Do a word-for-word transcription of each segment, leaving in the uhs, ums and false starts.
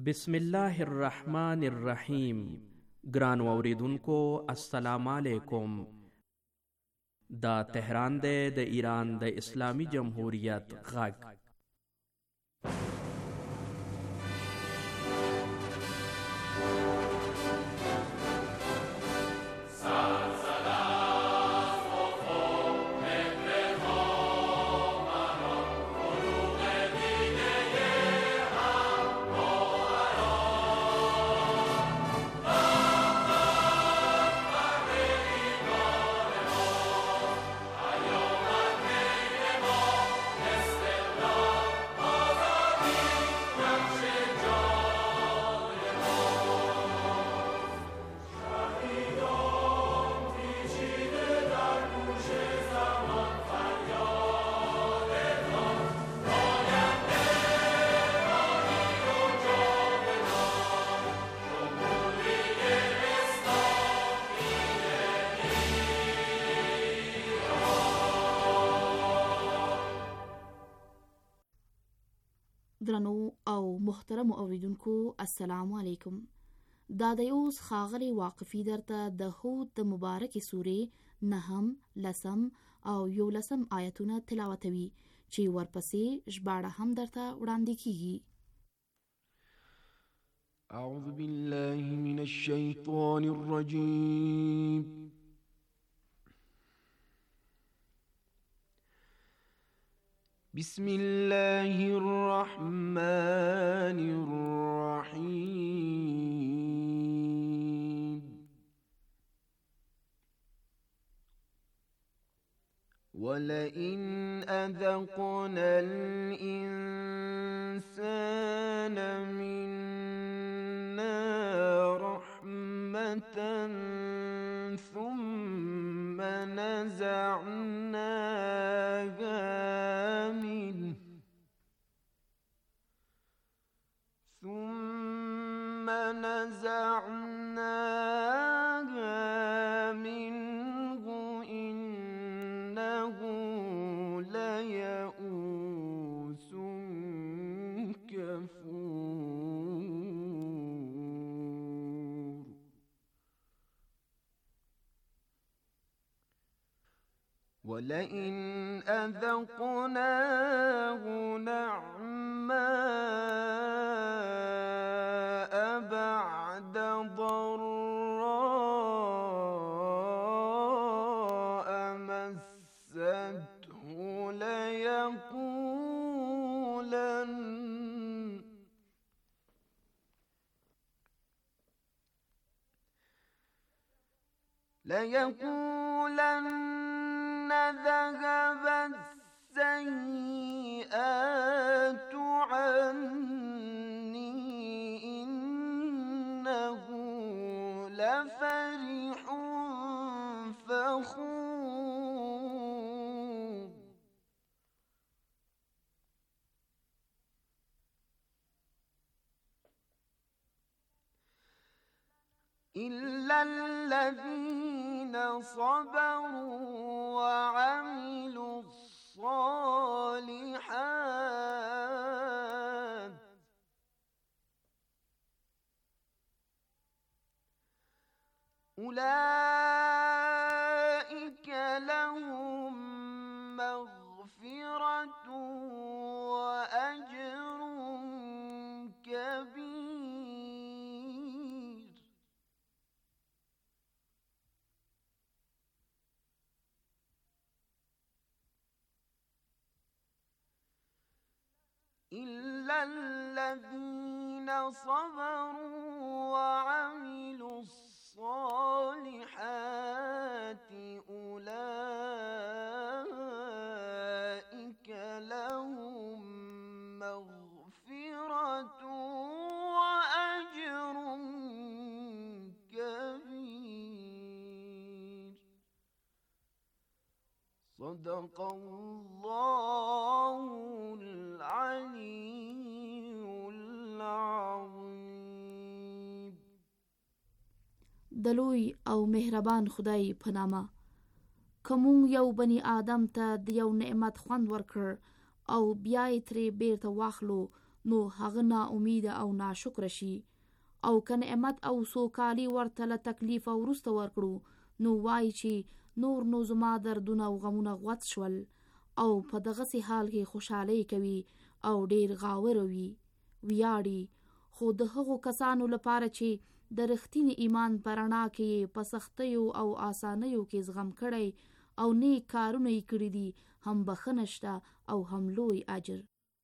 بسم الله الرحمن الرحیم. ګرانو اوریدونکو السلام علیکم. دا تهران دی د ایران د اسلامی جمهوریت غږ. درنو او محترم اوریدونکو السلام علیکم. دا د اوس خاغلی واقفی درته د هود د مبارک سورې نهم، لسم او یولسم آیتونه تلاوتوي چې ورپسې ژباړه هم درته وړاندې کیږي. اعوذ بالله من الشیطان الرجیم. بسم الله الرحمن الرحيم. ولئن أذقنا الإنسان منا رحمة ثم نزعناها ثم نزعناها منه إنه ليئوس كفور. ولئن أذقناه نعماء بعد ضراء مسته ليقولن ليقولن ذهب السيئات عني إنه لفرح فخور. إلا الذين صبروا وعملوا الصالحات أولئك لهم مغفرة وأجر كبير. إلا الذين صبروا وعملوا الصالحات أولئك لهم مغفرة وأجر كبير. صدق الله العلي العظيم. دلوی او مهربان خدای په نامه. کوم یو بنی آدم ته د یو نعمت خوند ورکړ او بیا یې ترې بیرته واخلو نو هغه نا امید او ناشکر شي او که نعمت او سوکالي ورته له تکلیف او وروسته ورکړو نو وایي چې نور نو زما دردونه او غمونه غوڅ شول او په دغسې حال کې خوشحالۍ کوي او ډیر غاور وي ویاړي. خو د هغو کسانو لپاره چې د رښتیني ایمان په رڼا کې په سختیو او آسانیو کې زغم کړی او نیک کارونه یې کړي دي هم بخښنه شته او هم لوی اجر.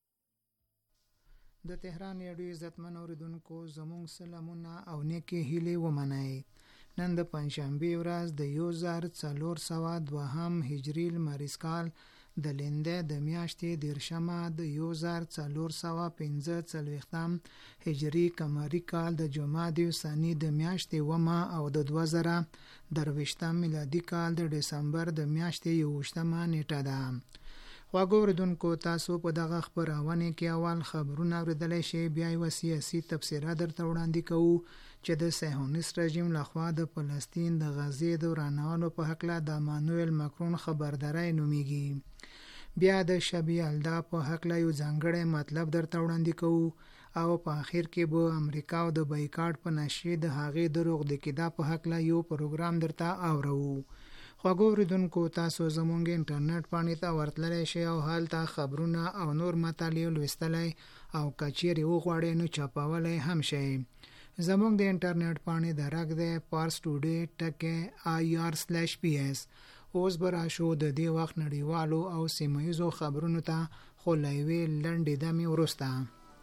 د تهران رادیو عزتمن اوریدونکو زموږ سلامونه او نیکې هیلې ومنئ. نن د پنجشنبې ورځ د یو زر څلور سوه دوهم هجري لمریز کال د لینده د میاشتې دیرشمه د یو زر څلور سوه پنځه څلوېښتم هجري قمري کال د جمادی ثاني د میاشتې اوومه او د دوه زره درویشتم میلادي کال د ډسمبر د میاشتې یوویشتمه نیټه ده. خواږه اوریدونکو، تاسو په دغه خپرونه کې اول خبرونه اوریدلی شئ، بیا یوه سیاسي تبصره درته وړاندې کوو چې د صهیونیست رژیم لخوا د فلسطین د غزې د ورانولو په هکله د مانویل ماکرون خبرداری نومیږي. بیا د شب یلدا په هکله یو ځانګړی مطلب درته وړاندې کوو او په آخر کې به امریکا او د بایکاټ په نشي د هغې د روغ د کېدا په هکله یو پروګرام درته اورو. خواږه اوریدونکو، تاسو زموږ انټرنیټ پاڼې ته ورتللی شئ او هلته خبرونه او نور مطالب لوستلی او که چیرې وغواړئ نو چاپولی هم شئ. زموږ د انټرنیټ پاڼې درک دی پارس ټوډے ټکی آی آر سلیش پی ایس. اوس به راشو د دې وخت نړیوالو او سیمه ییزو خبرونو ته، خو له یوې لنډې دمې وروسته.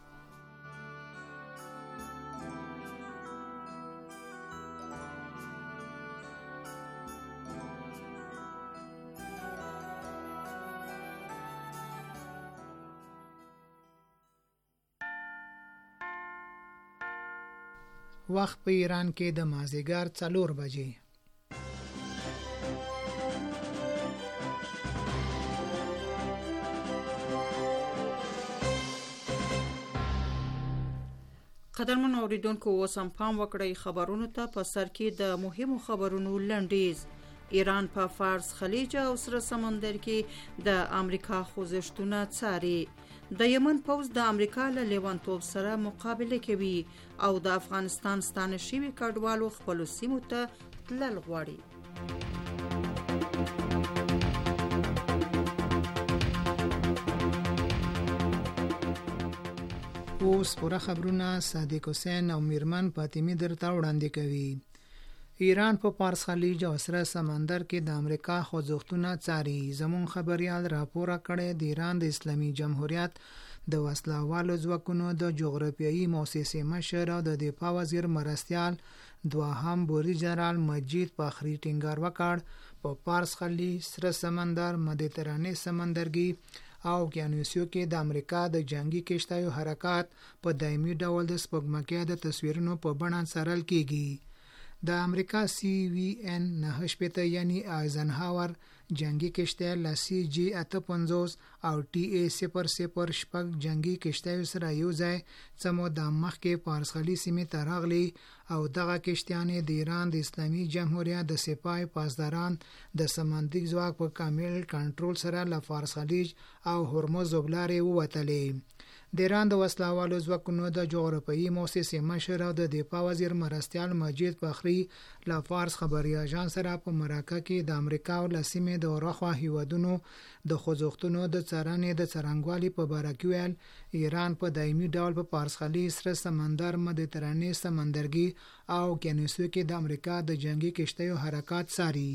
وخت په ایران کې د مازدیګر څلور بجې. قدرمن اوریدونکو، اوس هم پام وکړئ خبرونو ته. په سر کې د مهمو خبرونو لنډیز. ایران په فارس خلیج او سره سمندر کې د امریکا خوځښتونه څاري. د یمن پوځ د امریکا له لیوانتوب سره مقابله کوي او د افغانستان ستانه شوي کډوالو خپلو سیمو ته تلل غواړي. اوس پوره خبرونه صادق حسین او میرمن فاطمی درته وړاندې کوي. ایران په پارس خلیج او سره سمندر کې د امریکا خوځښتونه څاري. زمون خبريال راپور کړی د ایران د اسلامي جمهوریت د وسلوالو ځواکونو د جغرافیایي موسسې مشر او د دفاع وزیر مرستیال دوهم بوري جنرال مجید فخری ټینګار وکړ په پارس خلیج، سره سمندر، مدیترانه سمندرګي او اوقیانوسیو کې د امریکا د جنگي کشتیو حرکات په دایمي ډول د سپوږمکۍ د تصویرونو په بڼه څارل کیږي. د امریکا سی وی ان نه شپته یعنی آیزنهاور جنگي کشتی لاسی جی اته پنځوس او ټي ای صفر صفر شپږ جنگي کشتیو سره یو ځای څمو د مخکې پارس خلیج سیمې ته راغلي او دغه کشتیانې د ایران د اسلامي جمهوریت د سپاه پاسداران د سمندري ځواک په کامل کنټرول سره له پارس خلیج او هرمز وبلارې ووتلې. د ایران د وسلوالو ځواکونو د جغرافیایي موسسې مشر او د دفاع وزیر مرستیال مجید فخری له فارس خبري اژانس سره په مراکه کې د امریکا او لسیمې د اورخوا هیوادونو د خوځښتونو د څارنې د څرنګوالي په باره کې ویل. ایران په دایمي ډول په پارس خلیج، سره سمندر، مدیترانه سمندرګي او اوقیانوسیو کې د امریکا د جنگي کشتیو حرکات څاري.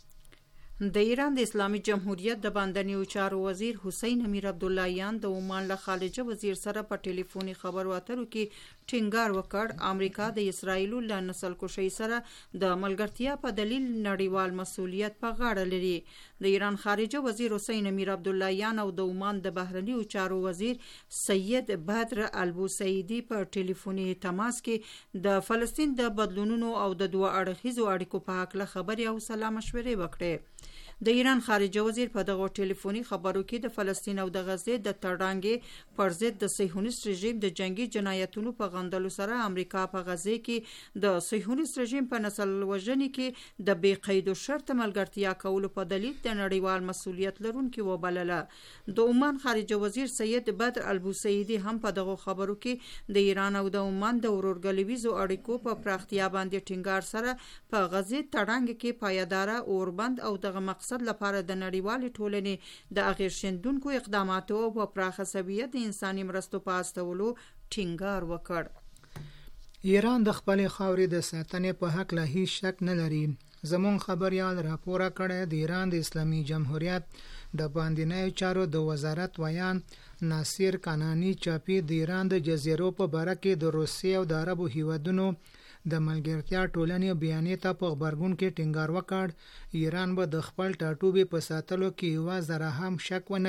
د ایران د اسلامي جمهوریت د باندنیو چارو وزیر حسین امیر عبداللهیان د عمان له خارجه وزیر سره په ټلیفوني خبرو اترو کې ټینګار وکړ امریکا د اسرایلو له نسل کشۍ سره د ملګرتیا په دلیل نړیوال مسؤلیت په غاړه لري. د ایران خارجه وزیر حسین امیر عبداللهیان او د عمان د بهرنیو چارو وزیر سید بدر البوسعیدی په ټلیفوني تماس کې د فلسطین د بدلونونو او د دوه اړخیزو اړیکو په هکله خبرې او سلا مشورې وکړې. د ایران خارجه وزیر په دغه ټلیفوني خبرو کې د فلسطین او د غزې د تړانګې پر ضد د صهیونیست رژیم د جنگي جنایتونو په غندلو سره امریکا په غزې کې د صهیونیست رژیم په نسل وژنې کې د بې قید و شرط ملګرتیا کولو په دلیل د نړیوال مسؤلیت لرونکي وبلله. د عمان خارجه وزیر سید بدر البوسعیدي هم په دغه خبرو کې د ایران او د عمان د ورورګلویزو اړیکو په پراختیا باندې ټینګار سره په غزې تړانګ کې پایداره اوربند او دغه مقصد لپاره د نړیوال ټولنې د اغیز شیندونکو اقداماتو په پراخه سویه د انساني مرستو په استولو ټینګار وکړ. ایران د خپل خاورې د ساتنې په حق له هیڅ شک نه لري. زمون خبريال راپور کړی د ایران د اسلامي جمهوریت د باندنیو چارو د وزارت ویان ناصر کنانی چاپی د ایران د جزیرو په باره کې د روسیې او د عربو هیوادونو د ملګرتیا ټولنې بیانیه ته په خبرګون کې ټینګار وکړ ایران به د خپل ټاټوبې په ساتلو کې یو ذره هم شک ونه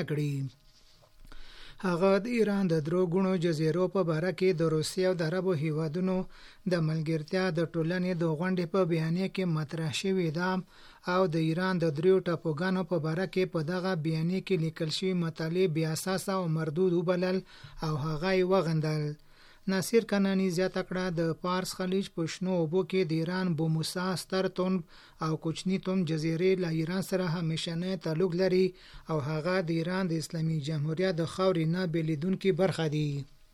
کړي. هغه د ایران د درو غونو جزیرو په باره کې د روسیې او د عربو هیوادونو د ملګرتیا د ټولنې د غونډې په بیانیه کې مطرح شوی ده او د ایران د دریو ټاپوګانو په باره کې په دغه بیانیه کې لیکل شوی مطالب بیا اساس او مردود وبلل او هغه یې وغندل. ناصر کنانی زیاته کړه د پارس خلیج په شنو اوبو کې د ایران بوموسا ستر تون او کوچنی تون جزیرې له ایران سره همیشنه تعلق لري او هغه د ایران د اسلامي جمهوریت د خاورې نه بلیدونکي برخه دي.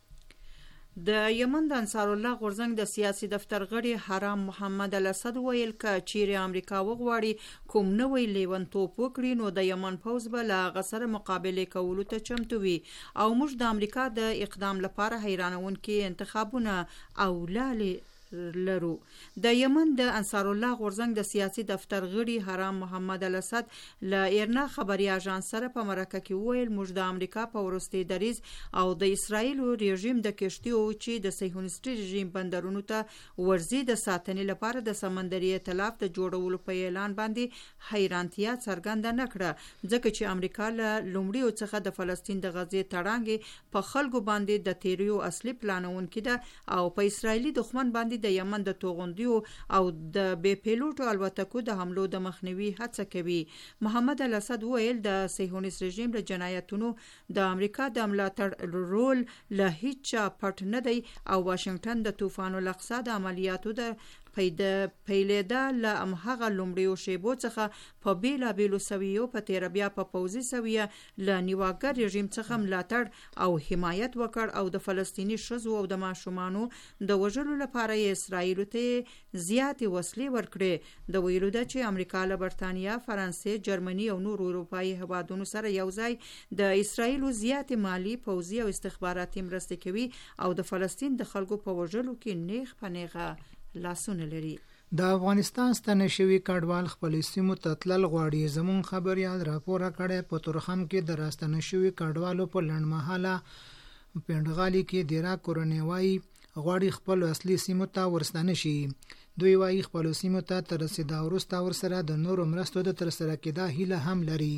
د یمن د انصار الله غورځنګ د سیاسي دفتر غړي حرام محمد الاسد ویل ک چیرې امریکا وغواړي کوم نوې لیونتوب وکړي نو د یمن پوز به لا غسر مقابله کولو ته چمتو وي او موږ د امریکا د اقدام لپاره حیرانونکي انتخابونه او لالي لرو. د یمن د انصار الله غورځنګ د سیاسي دفتر غړي حرام محمد الاسد ل ایرنا خبري اژانس سره په مرکه کې ویل موږ د امریکا په ورستي دریز او د اسرایل رژیم د کشتیو چې د صهیونیست رژیم بندرونو ته ورزي د ساتنې لپاره د سمندري ائتلاف د جوړولو په اعلان باندې حیرانتیا څرګنده نکړه ځکه چې امریکا له لومړیو څخه د فلسطین د غزې تړانګ په خلکو باندې د تیریو اصلي پلانونکو ده او په اسرایلی دښمن باندې د یمن د توغندیو او د بې پیلوټو الوتکو د حملو د مخنیوي هڅه کوي. محمد الاسد ویل د صهیونیست رژیم له جنایتونو د امریکا د ملاتړ رول له هیڅ پټ نه دی او واشنگټن د طوفان الاقصی د عملیاتو د پیدا پیلیدا له امهغه لومړیو شیبو څخه په بیلا بیلو سویو په تیر بیا په پوزي سویه له نیواګر رژیم څخه ملاتړ او حمایت وکړ او د فلسطینی شذو او د ماشومانو د وژلو لپاره اسرائیل ته زیات وسلې ورکړي. د ویلو ده چې امریکا له برتانیا، فرانسې، جرمني او نور اروپایي هیوادونو سره یو ځای د اسرائیل زیات مالی، پوځي او استخباراتي مرستې کوي او د فلسطین د خلکو په وژلو کې نیغ پنیغه لاسونه لري. د افغانستان ستنه شوی کډوال خپل سیمو ته تلل غواړي. زمون خبريال راپور کړی په تورخم کې د راستنه شوی کډوالو په لړمحاله پندغالي کې ډیرا کورنیوي غواړي خپل اصلي سیمو ته ورستنه شي. دوی وايي خپل سیمو ته تر رسیدا ورسته ورسره د نورو مرستو د تر سره کېدا هیله هم لري.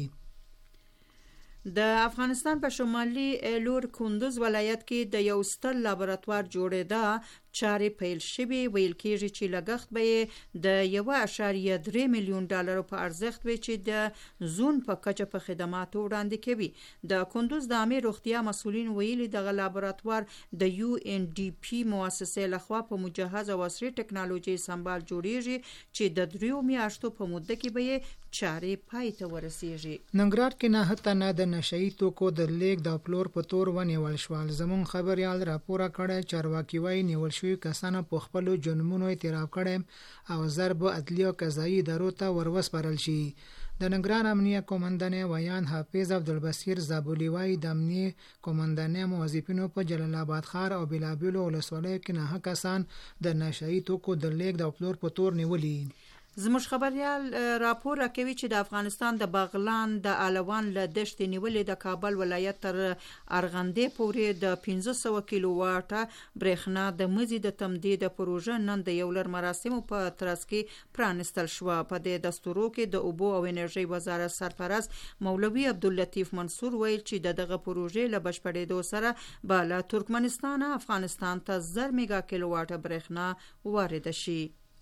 د افغانستان په شمالي لور کندوز ولایت کې د یو ستر لابراتوار جوړېده چاري پیل شوی. ویل کېږي چې لګښت به د یو اشاریه درې میلیون ډالر په ارزښت وي چې د زون په کچه په خدماتو وړاندې کوي. د کندوز د عامه روغتیا مسولین ویلي د لابراتوار د یو ان ډي پی مؤسسې لخوا په مجهز او عصري ټکنالوژي سمبال جوړیږي چې د دریو میاشتو په موده کې به چاري پای ته ورسیږي. ننګرهار کې نه هته نه د نشئی توکو د لیک د پلور په تور ونیول شوال. زمون خبريال راپور کړی چارواکي وايي نیول شوی کسانو په خپل جنمونو اعتراف کړي او ضرب عدلیه او قضایي ادارو ته وروسپارل شي. د ننګرهار امنیه قومندان ویان حافظ عبدالبصیر زابولی وايي د امنیه قومندان موظفینو په جلال آباد ښار او بلابلو ولسوالیو کې نه کسان د نشئی توکو د لیک د پلور په تور نیولي. زموږ خبريال راپور راکوي چې د افغانستان د بغلان د الوان له دشت نیولې د کابل ولایت تر ارغندې پورې د پنځه سوه کیلو واټه برېښنا د مزي د تمدید پروژه نن د یو لړ مراسمو په ترڅ کې پرانستل شو. په دې دستورو کې د اوبو او انرژي وزارت سرپرست مولوي عبداللطیف منصور ویل چې د دغه پروژې له بشپړېدو سره به له ترکمنستان افغانستان ته زر میگا کیلو واټه برېښنا وارد شي.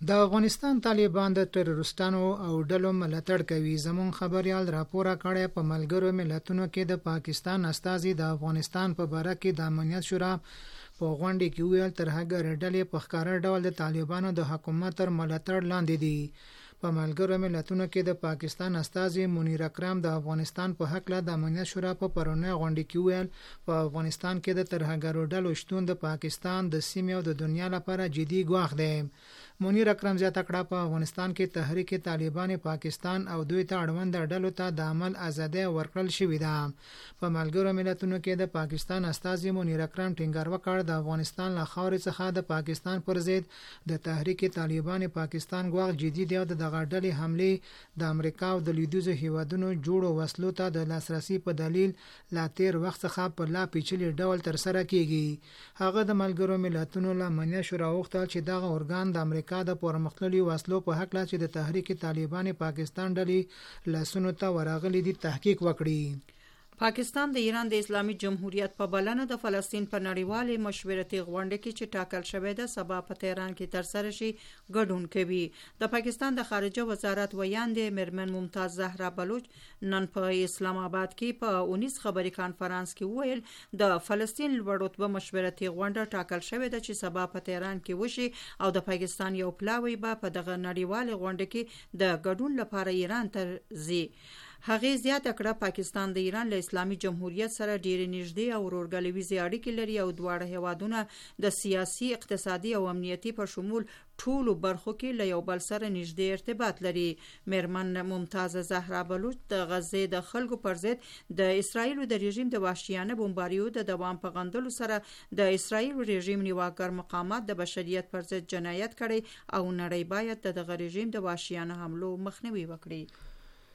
د افغانستان طالبان د تروریستانو او ډلو ملاتړ کوي. زمون خبريال راپور کړی په ملګرو ملتونو کې د پاکستان استازي د افغانستان په باره کې د امنیت شورا په غونډه کې ویل تر هغه ډلې په ښکاره ډول د طالبانو د حکومت تر ملاتړ لاندې دي. په ملګرو ملتونو کې د پاکستان استازي منیر اکرم د افغانستان په حق له د امنیت شورا په پرونه غونډه کې ویل په افغانستان کې د ترهګرو ډلو شتون د پاکستان د سیمې او د دنیا لپاره جدي ګواښ دی. منیر اکرم زیاته کړه په افغانستان کې تحریک طالبان پاکستان او دوی ته اړوند ډلو ته د عمل ازادي ورکړل شوې ده. په ملګرو ملتونو کې د پاکستان استازي منیر اکرم ټینګار وکړ د افغانستان له خاورې څخه د پاکستان پر ضد د تحریک طالبان پاکستان ګواښ جدي دی او د غړډلې حمله د امریکا او د لیدوزو هیوادونو جوړو وسلو ته د لاسرسي په دلیل لا تیر وخت څخه په لا پیچلي ډول تر سره کیږي. هغه د ملګرو ملتونو له امنیت شورا وغوښتل چې دغه ارګان د امریکا د پرمختللي وسلو په حق لا چې د تحریک طالبان پاکستان ډلې لاسونو ته ورغلي دي تحقیق وکړي. پاکستان د ایران د اسلامي جمهوریت په بلنه د فلسطین په نړیوالې مشورتي غونډه کې چې ټاکل شوې ده سبا په تهران کې ترسره شي ګډون کوي. د پاکستان د خارجه وزارت ویاندې میرمن ممتاز زهرا بلوچ نن په اسلام آباد کې په اونیس خبري کانفرنس کې ویل د فلسطین لوړ رتبه مشورتي غونډه ټاکل شوې ده چې سبا په تهران کې وشي او د پاکستان یو پلاوی به په دغه نړیوالې غونډه کې د ګډون لپاره ایران ته ځي. هغه زیاته کړه پاکستان د ایران له اسلامي جمهوریت سره ډېر نږدې او ورورګلويزي اړیکې لري او دواړه هیوادونه د سیاسي، اقتصادي او امنیتي په شمول ټولو برخو کې له یو بل سره نږدې ارتباط لري. میرمن ممتاز زهرا بلوچ د غزې د خلکو پر ضد د اسرایل د رژیم د وحشیانه بمباریو د دوام په غندلو سره د اسرایل رژیم نیواکر مقامات د بشریت پر ضد جنایت کړي او نړۍ باید د دغه رژیم د وحشیانه حملو مخنیوي وکړي.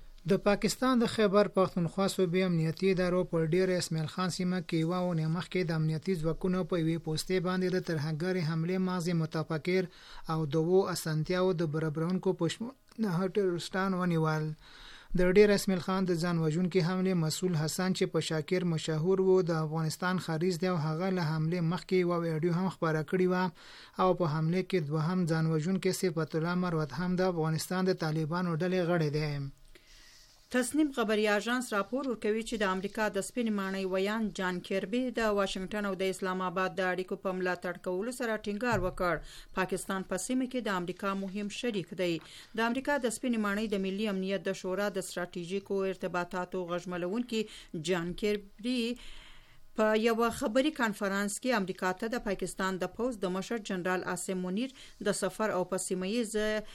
د پاکستان د خیبر پختونخوا صوبې امنیتي ادارو پر ډیر اسماعیل خان سیمه کې یوه اونۍ مخکې د امنیتي ځواکونو په یوې پوستې باندې د ترهګرې حملې ماضي متفکر او دوو اسانتیاو د برابرونکو په شمول نه تروریستان ونیول. د ډیر اسماعیل خان د ځان وژونکي حملې مسؤل حسن چې په شاکر مشهور وو د افغانستان خارج دی او هغه له حملې مخکې یو ویډیو هم خپاره کړې و او په حملې کې دوهم ځان وژونکي صفت الله مروت هم د افغانستان د طالبانو ډلې غړی دی. تسنیم خبري اژانس راپور ورکوي چې د امریکا د سپین ماڼۍ ویان جان کیربي د واشنگټن او د اسلام آباد د اړیکو په ملاتړ کولو سره ټینګار وکړ پاکستان په سیمه کې د امریکا مهم شریک دی. د امریکا د سپین ماڼۍ د ملي امنیت د شورا د ستراتیژیکو ارتباطاتو غژملونکي جان کیربي په یو خبري کانفرنس کې امریکا ته د پاکستان د پوز د مشر جنرال عاصم منیر د سفر او پسیمایز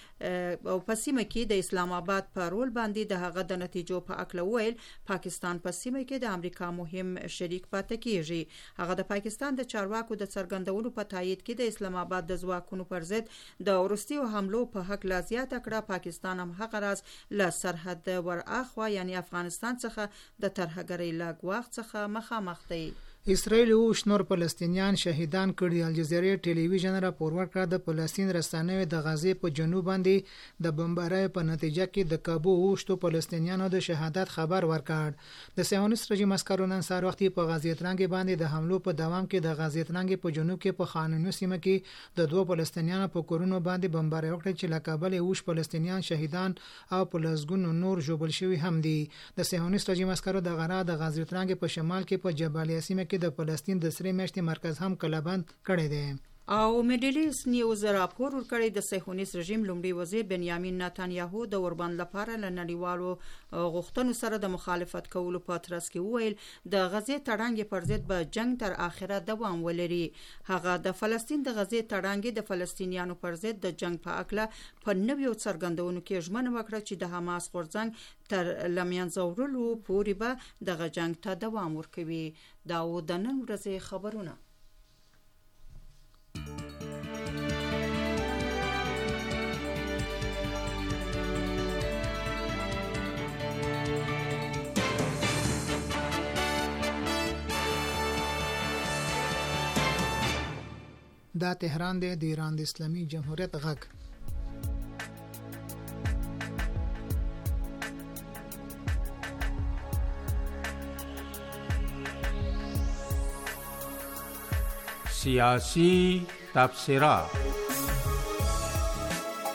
او پسیمه کې د اسلام آباد په رول باندې د هغه د نتیجو په اکل ویل پاکستان په سیمه کې د امریکا مهم شریک پاتې کیږي. هغه د پاکستان د چارواکو د څرګندولو په تایید کې د اسلام آباد د ځواکونو پر ضد د ورستیو حملو په حق لا زیاته کړه پاکستان هم هغه راز له سرحد ور اخوا یعنی افغانستان څخه د ترهګرۍ لا ګواښ څخه مخامخ دی. اسرائیل او شنور فلسطینیان شهیدان کړي. الجزیره ټلویزیون راپور ورکړ د فلسطین رسنیو د غزې په جنوب باندې د بمبارۍ په نتیجه کې د کابو اوشتو فلسطینیانو د شهادت خبر ورکړ. د صهیونیست رژیم عسکرو نن سهار وختي په غزې ترنګ باندې د حملو په دوام کې د غزې ترنګ په جنوب کې په خانونو سیمه کې د دوه فلسطینیانو په کورونو باندې بمبارۍ وکړه چې له کابل اوش فلسطینیان شهیدان او پلسګون نور ژوبل شوي هم دي. د صهیونیست رژیم عسکرو د غرا د غزې ترنګ په شمال کې په جبالیه سیمه کې د فلسطین د سری میاشتې مرکز هم کلابند کړی دی. او میډلیس نیوز راپور ورکړی د صهیونیست رژیم لومړي وزیر بنیامین نتانیاهو د اوربند لپاره ل نړیوالو غوښتنو سره د مخالفت کولو په ترڅ کې ویل د غزې تړانګې پر ضد به جنگ تر اخره دوام ولري. هغه د فلسطین د غزې تړانګې د فلسطینیانو پر ضد د جنگ په اکله په نویو څرګندونو کې ژمنه وکړه چې د حماس غورځنګ تر لمنځورلو پورې به دغه جنگ ته دوام ورکوي. دا و د نن ورځې خبرونه. دا تهران دی د ایران د اسلامي جمهوریت غږ. سیاسی تبصره.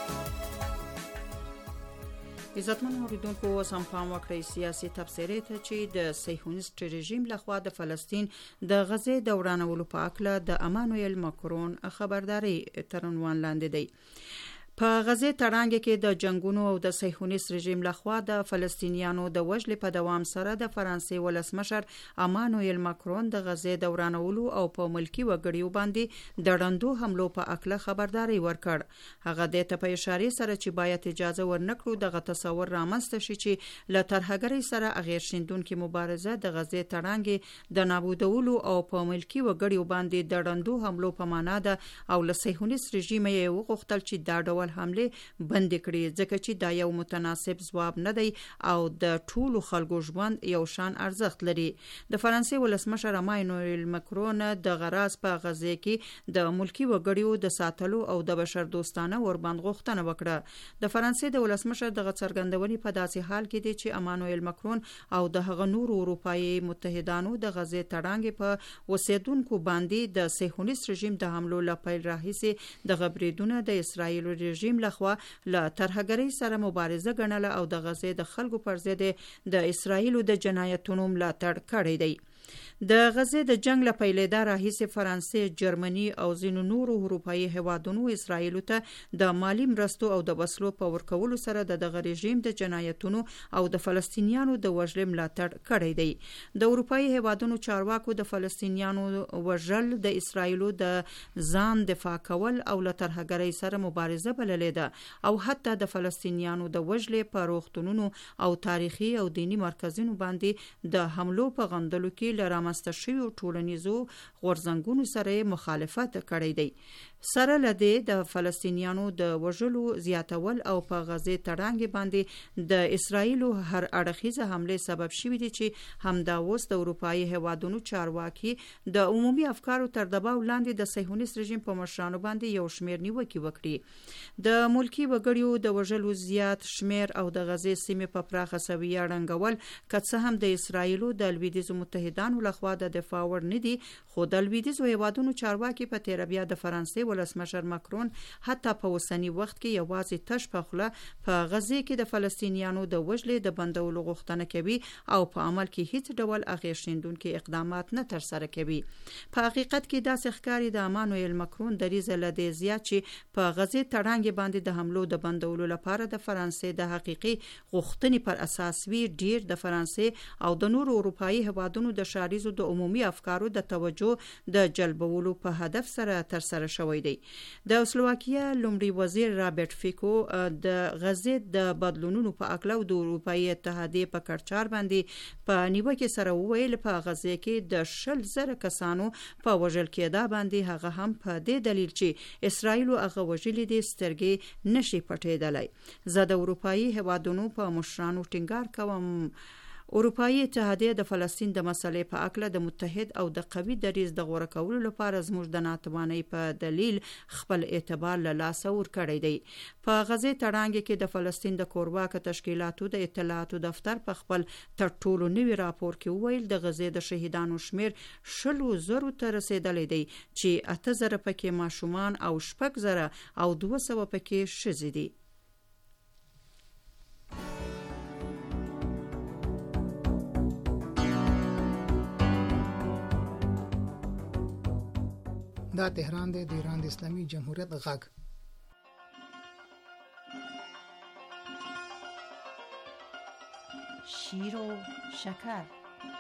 عزتمن اوریدونکو اوس هم پام وکړئ سیاسي تبصرې ته چې د صهیونیست رژیم لخوا د فلسطین د غزې د ورانولو په اړه د امانوئل ماکرون خبرداري تر عنوان لاندې دی. په غزې تړانګ کې د جنگونو او د صهیونیست رژیم لخوا د فلسطینیانو د وژلې په دوام سره د فرانسې ولسمشر امانوئل ماکرون د غزې د ورانولو او په ملکی وګړیو باندې د ړندو حملو په اړه خبرداري ورکړ. هغه د ته په اشاره سره چې باید اجازه ورنکړو دغه تصور رامنځته شي چې له ترهګرۍ سره اغیر شیندونکو مبارزه د غزې تړانګ د نابودولو او په ملکی وګړیو باندې د ړندو حملو په معنا ده او له صهیونیست رژیم یې وغوښتل چې دا ډول حمله بند کړي ځکه چې دا یو متناسب ځواب نه دی او د ټولو خلکو ژوند یو شان ارزښت لري. د فرانسې ولسمشر امانوئل ماکرون د غراز په غزې کې د ملکی وګړیو د ساتلو او د بشر دوستانه ورباند غوښتنه وکړه. د فرانسې د ولسمشر دغه څرګندونې په داسې حال کې دي چې امانوئل ماکرون او د هغه نورو اروپایي متحدانو د غزې تړانګ په اوسیدونکو باندې د صهیونیست رژیم د حملو لپاره راهیسي د غبرګون د اسرایل رژیم لخوا له ترهګرۍ سره مبارزه ګڼله او د غزې د خلکو پر ضد د اسرایل د جنایتونو ملاتړ کړی دی. د غزې د جنگ له پیلېدا راهیسې فرانسې، جرمني او ځینو نورو اروپایي هیوادونو اسرایل ته د مالی مرستو او د وسلو په ورکولو سره د دغه رژیم د جنایتونو او د فلسطینیانو د وژلې ملاتړ کړی دی. د اروپایي هیوادونو چارواکو د فلسطینیانو وژل د اسرایل د ځان دفاع کول او له ترهګرۍ سره مبارزه بللې ده او حتی د فلسطینیانو د وژلې په روغتونونو او تاریخي او دینی مرکزونو باندې د حملو په غندلو کې لرامسته شویو ټولنیزو غورځنګونو سره مخالفت کړی دی. سره لدی د فلسطینیانو د وژلو زیاتول او په غزې تړانګ باندې د اسرایل هر اړخیزه حمله سبب شوی دی چې همدا اوس د اروپایي هیوادونو چارواکي د عمومي افکارو تر دباو لاندې د صهیونیست رژیم په مشرانو باندې یو شمیر نیوکې وکړي. د ملکی وګړیو د وژلو زیات شمیر او د غزې سیمې په پراخه سویه رنګول که څه هم د اسرایل د لویدیځو متحدانو لخوا د دفاع وړ نه دي، خو د لویدیځو هیوادونو چارواکي په تیر بیا د فرانسې ولسمشر ماکرون حتی په اوسنی وخت کې یوازې تش په خوله په غزې کې د فلسطینیانو د وژلې د بندولو غوښتنه کوي او په عمل کې هیڅ ډول اغیز شیندونکي اقدامات نه تر سره کوي. په حقیقت کې داسې ښکاري د امانوئل ماکرون دریځ له دې زیات چې په غزې تړانګ باندې د حملو د بندولو لپاره د فرانسې د حقيقي غوښتنې پر اساس وی ډیر د فرانسې او د نورو اروپایي هیوادونو د شاریزو د عمومي افکارو د توجه د جلبولو په هدف سره تر سره شوی دی. د سلوواکیا لومړي وزیر رابرټ فیکو د غزې د بدلونونو په اړه د اروپایي اتحادیې په کړچار باندې په نیوکه سره وویل په غزې کې د شل زره کسانو په وژل کېدا باندې هغه هم په دې دلیل چې اسرایل هغه وژلي دي سترګې نشي پټېدلای. زه د اروپایي هیوادونو په مشرانو ټینګار کوم اروپایي اتحادیه د فلسطین د مسلې په اړه د متحد او د قوي دریځ د غوړه کولو لپاره زموږ د ناتوانۍ په دلیل خپل اعتبار له لاسه ورکړی دی. په غزې تړانګ کې د فلسطین د کورواکه تشکیلاتو د اطلاعاتو دفتر په خپل تر ټولو نوي راپور کې وویل د غزې د شهیدانو شمیر شلو زرو ته رسیدلی دی چې اته زره پکې ماشومان او شپږ زره او دوه سوه پکې ښځې دي. دا تهران دی، د ایران د اسلامي جمهوریت غږ. شیر و شکر.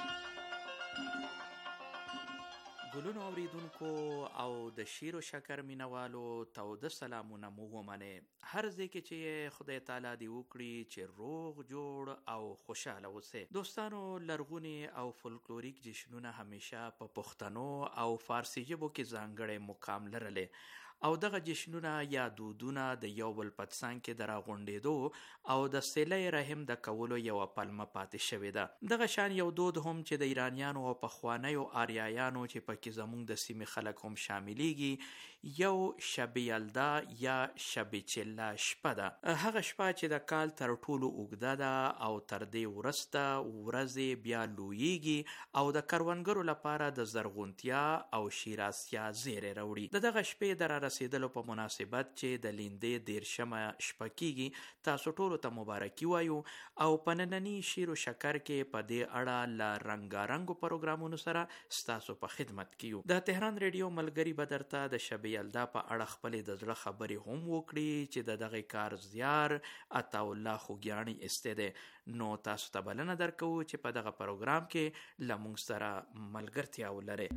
ګلونو اوریدونکو او د شیر و شکر مینوالو تود سلامونه مو ومنه. هر ځای کې چې خدای تعالی دی وکړي چې روغ جوړ او خوشاله اوسئ. دوستانو، لرغوني او فولکلوریک جشنونه همیشه په پښتنو او فارسی ژبو کې ځانګړی مقام لرلی او دغه جشنونه یا دودونه د یو بل په څنګ کې د راغونډېدو او د صلې رحم د کولو یوه پلمه پاتې شوې ده. دغه شان یو دود هم چې د ایرانیانو او پخوانیو آریایانو چې پکې زموږ د سیمې خلک هم شاملیږي، یو شب یلدا یا شب چله شپه ده. هغه شپه چې د کال تر ټولو اوږده ده او تر دې وروسته ورځې بیا لویږي او د کروندګرو لپاره د زرغونتیا او شیرازتیا زیری راوړي. د دغه شپې د را رسیدلو په مناسبت چې د لیندې دیرشمه شپه کیږي تاسو ټولو ته مبارکي وایو او په ننني شیر و شکر کې په دې اړه له رنګارنګو پروګرامونو سره ستاسو په خدمت کې یو. د تهران ریډیو ملګري به درته د شب یلدا په اړه خپلې د زړه خبرې هم وکړي چې د دغه کار زیار عطاالله خوږیاڼي ایستی دی. نو تاسو ته بلنه درکوو چې په دغه پروګرام کې له موږ سره ملګرتیا ولرئ.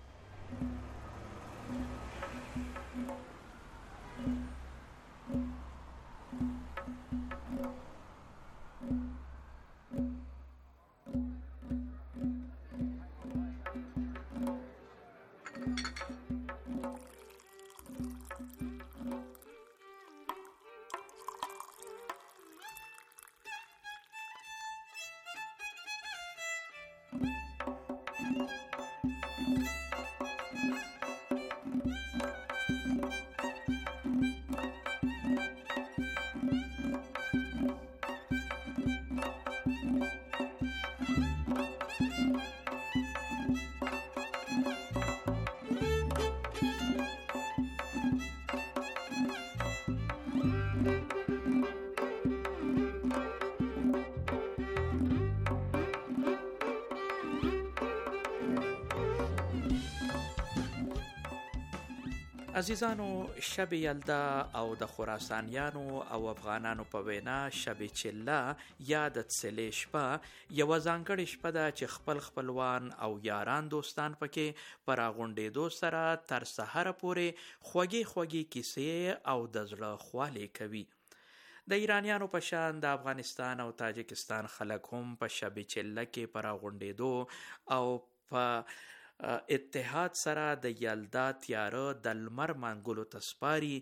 عزیزانو، شب یلدا او د خراسانیانو او افغانانو په وینا شب چله یا د څلې شپه یوه ځانګړې شپه ده چې خپل خپلوان او یاران دوستان پکې په راغونډېدو سره تر سحره پورې خوږې خوږې کیسې او د زړه خوالې کوي. د ایرانیانو په شان د افغانستان او تاجکستان خلک هم په شب چله کې په راغونډېدو او په اتحاد سره د یلدا تیاره د لمر منګلو ته سپاري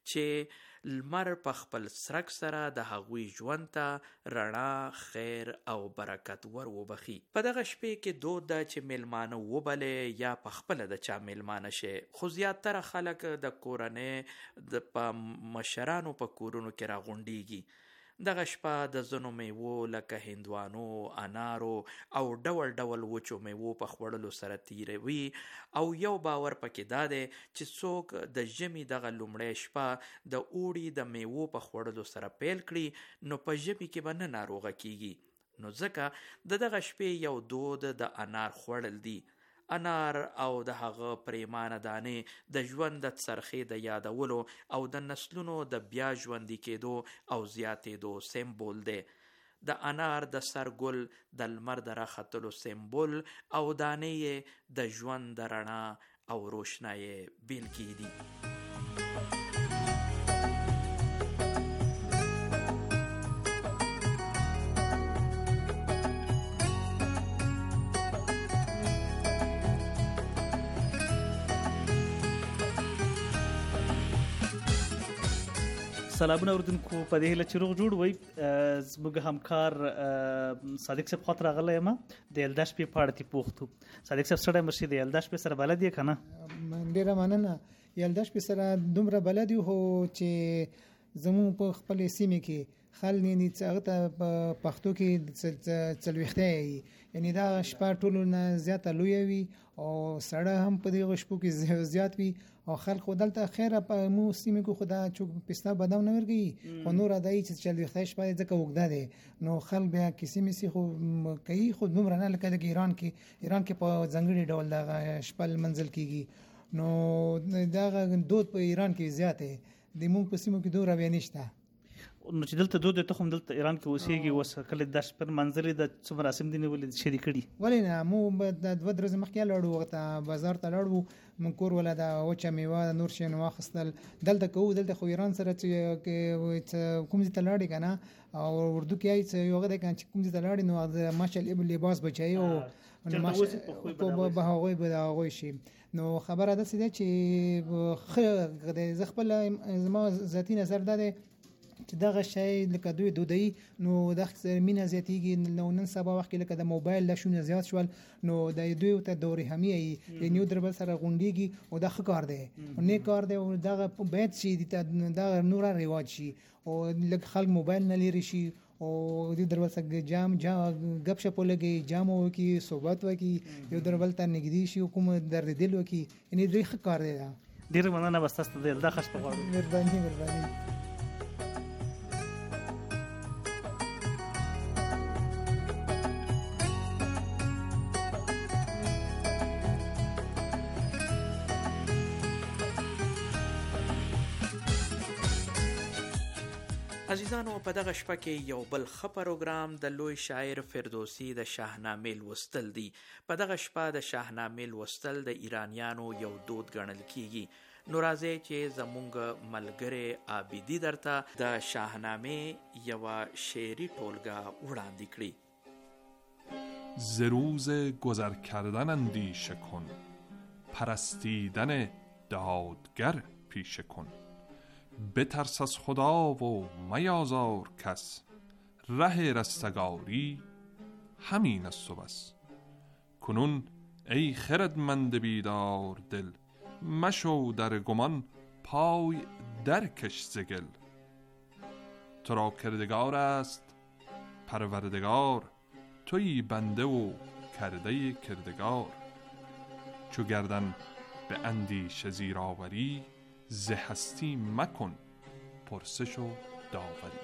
چې لمر په خپل سرک سره د هغوی ژوند ته رڼا، خیر او برکت ور وبخي. په دغه شپې کې دود ده چې میلمانه وبلې یا په خپله د چا میلمانه شي، خو زیاتره خلک د کورنۍ د په مشرانو په کورونو کې راغونډېږي. دغه شپه د ځینو میوو لکه هندوانو، انارو او ډول ډول وچو میوو په خوړلو سره تیروي او یو باور پکې دا دی چې څوک د ژمي دغه لومړۍ شپه د اوړي د میوو په خوړلو سره پیل کړي نو په ژمي کې به نه ناروغه کیږي. نو ځکه د دغه شپې یو دود د انار خوړل دی. انار او د هغه پریمانه دانې د ژوند د څرخې د یادولو او د نسلونو د بیا ژوندي کېدو او زیاتېدو سمبول دی. د انار د سر ګل د لمر د راختلو سمبول او دانې د ژوند د رڼا او روشنایي بیلګې دي. سلامونه اوردونکو، په دې هیله چې روغ جوړ وئ. زموږ همکار صادق صاحب خواته راغلی یم د یلدا شپې په اړه ترې پوښتو. صادق صاحب سړی مرشي د یلدا شپې سره بلد یې که نه؟ ډېره مننه. یلدا شپې سره دومره بلد یو خو چې زموږ په خپلې سیمې کې خل نه هغه ته په پښتو کې څلوېښتی وایي، یعنې دا شپه ټولو نه زیاته لویه وي او سړه هم په دغو شپو کې زیات وي او خلک خو دلته خیره په مو سیمې کې خو دا چوک پسته بادام نه ورکوي، خو نور دا چې څلوېښتی شپه یې ځکه اوږده دی نو خلک بیا کیسې میسې خو کوي، خو دومره نه لکه لکه ایران کې ایران کې په ځانګړي ډول دغه شپه لمنځل کېږي. نو دغه دود په ایران کې زیات دی، د موږ په سیمو کې دومره بیا نشته. نو چې دلته دود ته خو دلته ایران کې اوسېږي، اوس کله د شپې منځلې د څه مراسم دي نیولې شریک کړي؟ ولې نه، موږ د دوه ورځې مخکې لاړو ورته بازار ته لاړو، موږ کور ولا د وچه میوه نور شیان واخیستل دلته کوو. دلته خو ایران سره چې کوم ځای ته لاړې که نه او اردو کې وایي یو هغه دی که چې کوم ځای ته لاړې نو د ماشل لباس بچایي او به هغوی به د هغوی شي. نو خبره داسې ده چې ښه زه خپل زما ذاتي نظر دا دی چې دغه شی لکه دوی دودي نو د مینه زیاتېږي. نو نن سبا وخت کې لکه د موبایل لاشونه زیات شول نو د دوی ته دورې همي یعنی یو در بل سره غونډېږي او دا ښه کار دی او نیک کار دی او دغه باید چې دغه نوره رواج شي او لږ خلک موبایل نه لري شي او د در بل سره جام جام غپ شپ ولګي، جام وکړي، صحبت وکړي، یو در بل ته نږدې شي، کوم درد دل وکړي، یعنی دوی ښه کار دی. ډېره مننه به ستاسو ته د یلدا ښه شپه غواړو. مهرباني مهرباني. عزیزانو په دغه شپه کې یو بل ښه پروګرام د لوی شاعر فردوسي د شاهنامې لوستل دی. په دغه شپه د شاهنامې لوستل د ایرانیانو یو دود ګڼل کیږي. نو راځئ چې زموږ ملګری عابدي درته د شاهنامې یوه شعري ټولګه وړاندې کړي. ز روز گذر کردن اندیشه کن، پرستیدن دادگر پیشه کن. بترس از خدا و میازار کس، ره رستگاری همین است و بس. کنون ای خردمند بیدار دل، مشو در گمان پای درکش ز گل. تو را کردگار است پروردگار، تویی بنده و کرده کردگار. چو گردن به اندیشه زیر آوری، ز هستی مکن پرسش و داوری.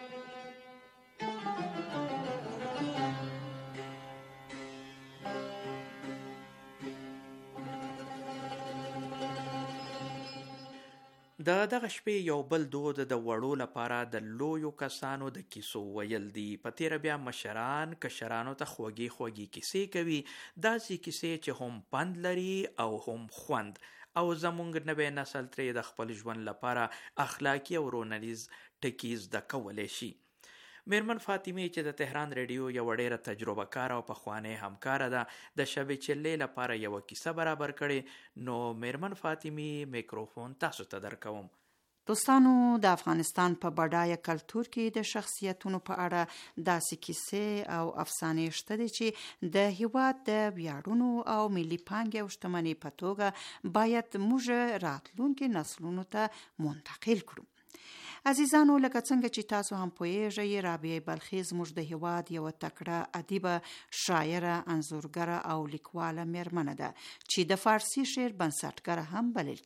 د دغه شپې یو بل دود د وړو لپاره د لویو کسانو د کیسو ویل دي. په تیره بیا مشران کشرانو ته خوږې خوږې کیسې کوي، داسې کیسې چې هم پند لري او هم خوند، او زمونږ نوی نسل ترې د خپل ژوند لپاره اخلاقی او رونلیز ټکي زده کولی شي. میرمن فاطمه چې د تهران ریډیو یو ډیره تجربه کار او پخوانۍ همکاره ده، د شب چلې لپاره یو کیسه برابر کړي. نو میرمن فاطمه میکروفون تاسو ته درکوم. دوستانو، د افغانستان په بډایه کلتور کې د شخصیتونو په اړه داسې کیسې او افسانې شته دي چې د هیواد د ویاړونو او ملي پانګې او شتمنۍ په توګه باید موږ راتلونکي نسلونو ته منتقل کړو. عزیزانو، لکه څنګه چې تاسو هم پوهیږئ، رابعه بلخي زموږ د هیواد یو تکړه ادیبه، شاعره، انځورګره او لیکواله میرمنه ده چې د فارسي شعر بنسټګره هم بلل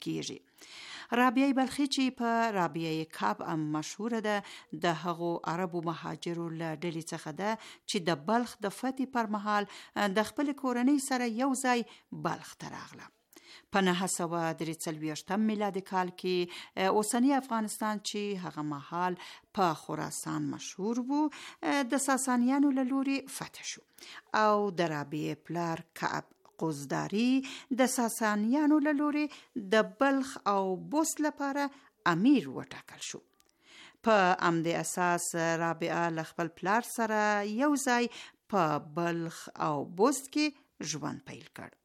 کیږي. رابعه بلخي چې په رابعه کعب هم مشهوره ده، د هغو عربو مهاجرو له ډلې څخه ده چې د بلخ د فتح پر مهال د خپل کورنۍ سره یو ځای بلخ ته راغله. په نهه سوه درې څلوېښتم میلادي کال کې اوسنی افغانستان چې هغه مهال په خراسان مشهور وو، د ساسانیانو له لوري فتح شو او د رابعه پلار کعب قوزداري د ساسانیانو له لوري د بلخ او بست لپاره امیر وټاکل شو. په همدې اساس رابعه له خپل پلار سره یو ځای په بلخ او بست کې ژوند پیل کړ.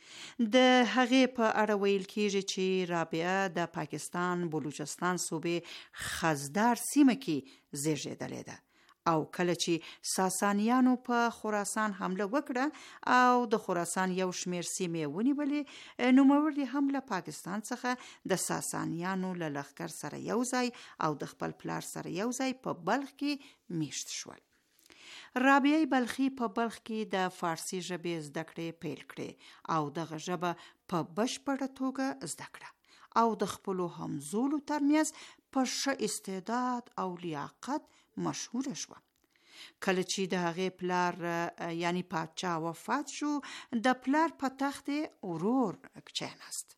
د هغې په اړه ویل کیږي چې رابعه د پاکستان بلوچستان صوبې خزدار سیمه کې زیږېدلې ده او کله چې ساسانیانو په خراسان حمله وکړه او د خراسان یو شمیر سیمې ونیولې، نوموړي هم له پاکستان څخه د ساسانیانو له لښکر سره یو ځای او د خپل پلار سره یو ځای په بلخ کې میشت شول. رابعه بلخي په بلخ کې د فارسي ژبې زده کړې پیل کړې او دغه ژبه په بشپړه توګه زده کړه او د خپلو همزولو ترمنځ په ښه استعداد او لیاقت مشهوره شوه. کله چې د هغې پلار یعنی پاچا وفات شو، د پلار په تخت ورور کښېناست.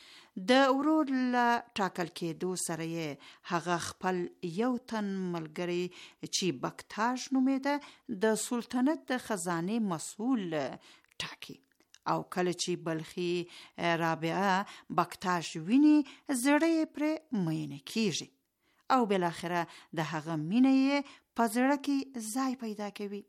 د ورور له ټاکل کېدو سره یې هغه خپل یو تن ملګری چې بکتاژ نومېده د سلطنت د خزانې مسؤل ټاکي او کله چې بلخي رابعه بکتاژ ویني، زړه یې پرې مینه کیږي او بالاخره د هغه مینه یې په زړه کې ځای پیدا کوي.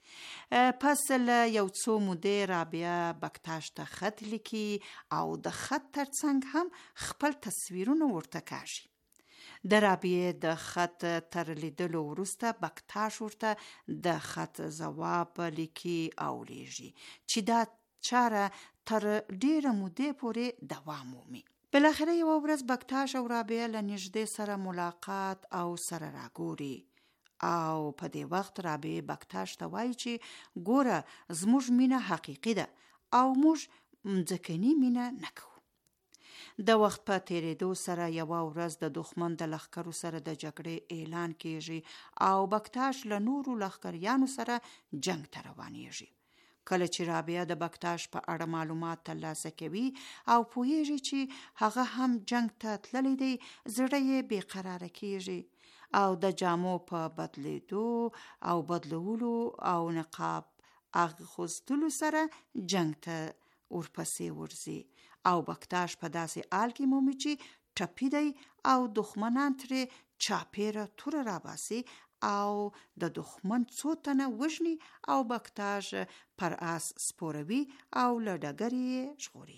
پس له یو څو مودې رابعه بکتاژ ته خط لیکي او د خط ترڅنګ هم خپل تصویرونه ورته کاږي. د رابعه د خط تر لیدلو وروسته بکتاژ ورته د خط ځواب لیکي او لیږي چې دا چاره تر ډیره مودې پورې دوام مومي. بالاخره یوه ورځ بکتاژ او رابعه له نږدې سره ملاقات او سره راګوري او په دې وخت رابعه بکتاژ ته وایي چې ګوره، زموږ مینه حقیقي ده او موږ مځکني مینه نه کوو. د وخت په تیریدو سره یوه ورځ د دښمن د لښکرو سره د جګړې اعلان کیږي او بکتاش له نورو لښکریانو سره جنگ ته روانیږي. کله چې رابعه د بکتاش په اړه معلومات ترلاسه کوي او پوهیږي چې هغه هم جنگ ته تللی دی، زړه یې بې قراره کیږي او د جامو په بدلیدو او بدلولو او نقاب اغوستلو سره جنگ ته ورپسې ورځي او بکتاش په داسې حال کې مومي چې ټپي دی او دښمنان ترې چاپیره توره راباسي او د دښمن څو تنه وژني او بکتاش پر آس سپوروي او له ډګر یې ژغوري.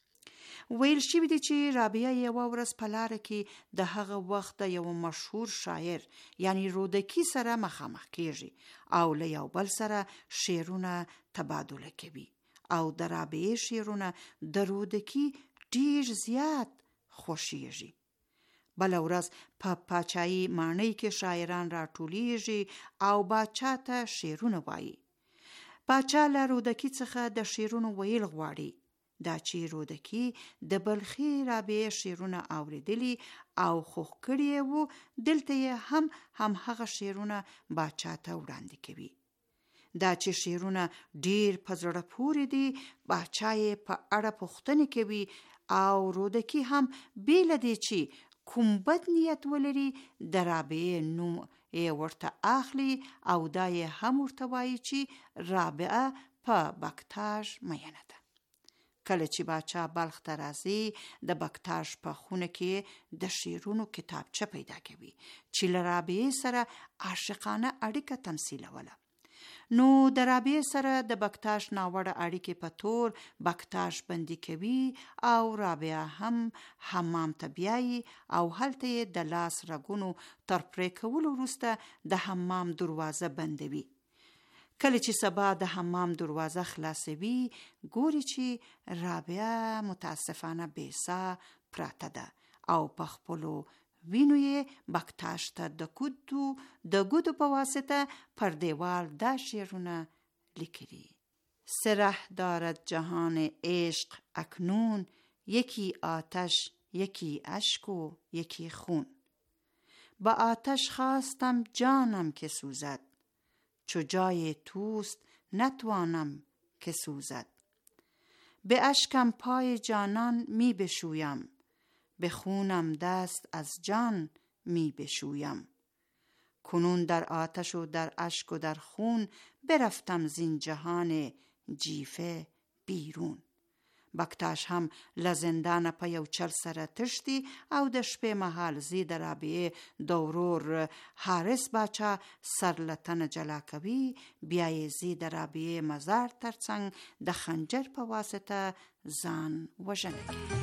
ویل شوي دي چې رابعه یوه ورځ په لاره کې د هغه وخت د یو مشهور شاعر یعنی رودکي سره مخامخ کیږي او له یو بل سره شعرونه تبادله کوي او د رابعه شعرونه د رودکي ډیر زیات خوښیږي. بل ورځ په پاچایي ماڼۍ کې شاعران راټولیږي او باچا ته شعرونه وایي. باچا له رودکي څخه د شعرونو ویل غواړي. دا چې رودکي د بلخي رابعه شعرونه اوریدلی او خوښ کړي وو، دلته یې هم هم هغه شعرونه باچا ته وړاندې کوي. دا چې شعرونه ډیر په زړه پورې دي، باچا یې په اړه پوښتنې کوي او رودکي هم بیل دی چې کوم بد نیت ولري د رابعه نوم یې ورته اخلي او دا یې هم ورته وایي چې رابعه په بکتاش مینه ده. کله چې باچا بلخ ته راځي، د بکتاش په خونه کې د شعرونو کتابچه پیدا کوي چې له رابعه سره عاشقانه اړیکه تمثیلوله. نو د رابعه سره د بکتاش ناوړه اړیکې په تور بکتاش بندي کوي او رابعه هم حمام ته بیایي او هلته یې د لاس رګونو تر پرې کولو وروسته د حمام دروازه بندوي. کله چې سبا د حمام دروازه خلاصوي، ګوري چې رابعه متاسفانه بېسا پراته ده او په خپلو وینو یې بکتاش ته د ګودو د ګودو په واسطه پر دیوال دا شعرونه لیکلي: سرح دارد جهان عشق اکنون، یکی آتش یکی اشک و یکی خون. با آتش خواستم جانم که سوزد، چو جای توست نتوانم که سوزد. به اشکم پای جانان می بشویم، به خونم دست از جان می بشویم. کنون در آتش و در اشک و در خون، برفتم زین جهان جیفه بیرون. بکتاش هم لزندان په یو چل سره تښتي او د شپې مهال زی د رابعه د ورور حارس باچا سر له تنه جلا کوي. بیا یې زی د رابعه مزار ترڅنګ د خنجر په واسطه ځان وژنه کوي.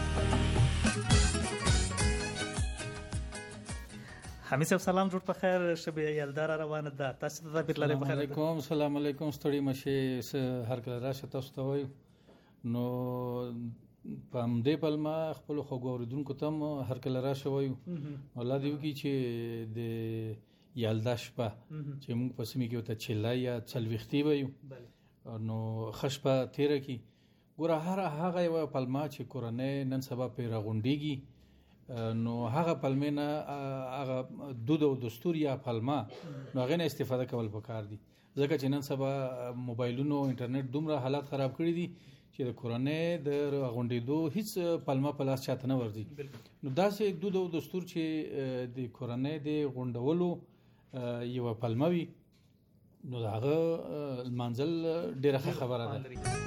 حمید صاحب سلام، جوړ په خیر. شب یلدار روانه ده، تاسو ته تعبیر لرئ؟ السلام علیکم. سلام علیکم. ستړي مشه هر کله راشه تاسو ته وایو. نو په همدې پلمه خپلو خوږو اورېدونکو ته هم هر کله راشه وایو. الله دې وکړي چې د یلدا شپه چې موږ په سیمه کې ورته چلای یا څلوېښتي وایو، نو ښه شپه تېره کړي. ګوره هر هغه یوه پلمه چې کورنۍ نن سبا پرې راغونډېږي، نو هغه پلمې نه هغه دود او دستور یا پلمه نو هغې نه استفاده کول پکار دي، ځکه چې نن سبا موبایلونو انټرنیټ دومره حالات خراب کړي دي چې د کورنۍ د غونډېدو هیڅ پلمه په لاس چاته نه ورځي. نو داسې دود او دستور چې د کورنۍ د غونډولو یوه پلمه وي، نو د هغه لمانځل ډېره ښه خبره ده.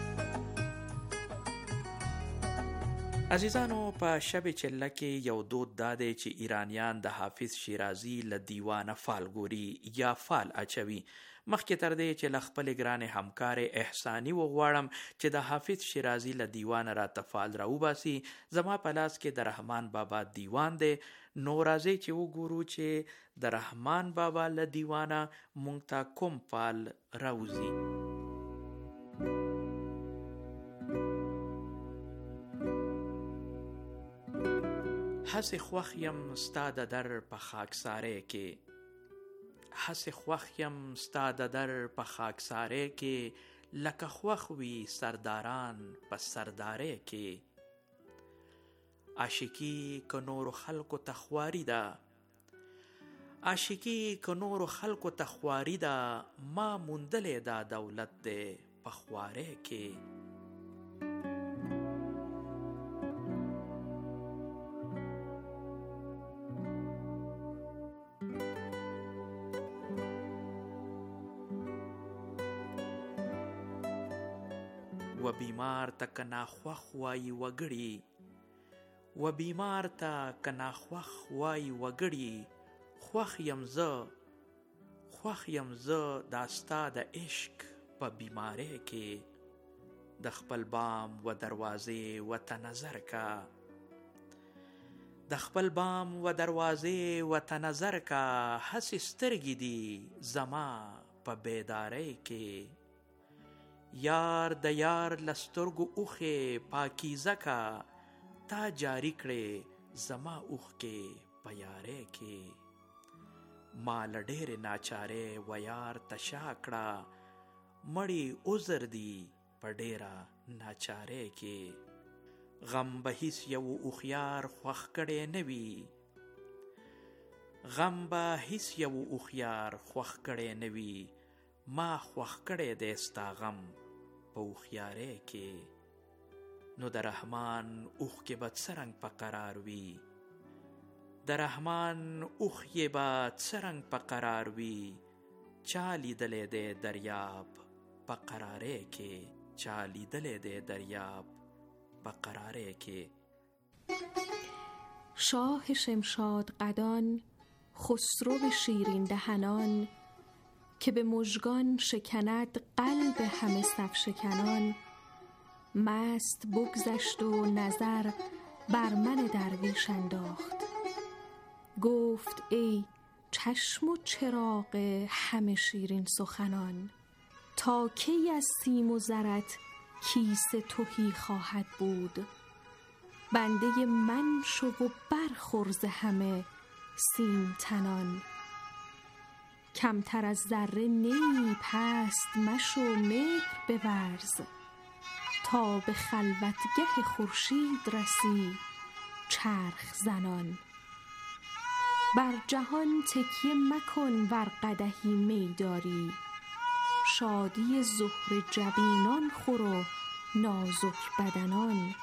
عزیزانو، په شب چله کې یو دود دا دی چې ایرانیان د حافظ شیرازي له دیوانه فال ګوري یا فال اچوي. مخکې تر دې چې له خپلې ګرانې همکارې احساني وغواړم چې د حافظ شیرازي له دیوانه راته فال راوباسي، زما په لاس کې د رحمان بابا دیوان دی. نو راځئ چې وګورو چې د رحمان بابا له دیوانه مونږ ته کوم فال راوځي. هسې خوښ یم ستا د در په خاکسارۍ کې، هسې خوښ یم ستا د در په خاکسارۍ کې، لکه خوښ وي سرداران په سردارۍ کې. عاشقی که نور خلق تخواری ده عاشقی که نور خلق تخواری ده ما مندل دا دولت ده پخواره که و بیمار تا که ناخوخ وای وگړي و بیمار تا که ناخوخ وای وگړي خوخ یم زه خوخ یم زه داستا د عشق په بیماره کې د خپل بام و دروازې و ته نظر کا د خپل بام و دروازې و ته نظر کا هسې سترګې دي زما په بیدارۍ کې یار د یار لسترګو اوخې پاکیزه کا تا جاری کړې زما اوخ کې په یارۍ کې ما له ډېرې ناچارې و یار تشا کړه مړی عذر دی په ډېره ناچارۍ کې غم به هیڅ یو اوښیار خوښ کړی نه وي غم به هیڅ یو اوښیار خوښ کړی نه وي ما خوښ کړی دی ستا غم په اوښیارۍ کې نو د رحمان اوښکې به څه رنګ په قرار وي د رحمان اوښکې به څه رنګ په قرار وي چا لیدلی دی دریاب په قرارۍ کې چا لیدلی دی دریاب په قرارۍ کې شاه شمشاد قدان خسرو شیرین دهنان که به مژگان شکند قلب همه صف شکنان مست بگذشت و نظر بر من درویش انداخت گفت ای چشم و چراغ همه شیرین سخنان تا کی از سیم و زرت کیسه تهی خواهد بود بنده من شو و برخورز همه سیم تنان کمتر از ذره نی پست مشو مهر بورز تا به خلوتگه خورشید رسی چرخ زنان بر جهان تکیه مکن ور قدحی می داری شادی زهر جبینان خور و نازک بدنان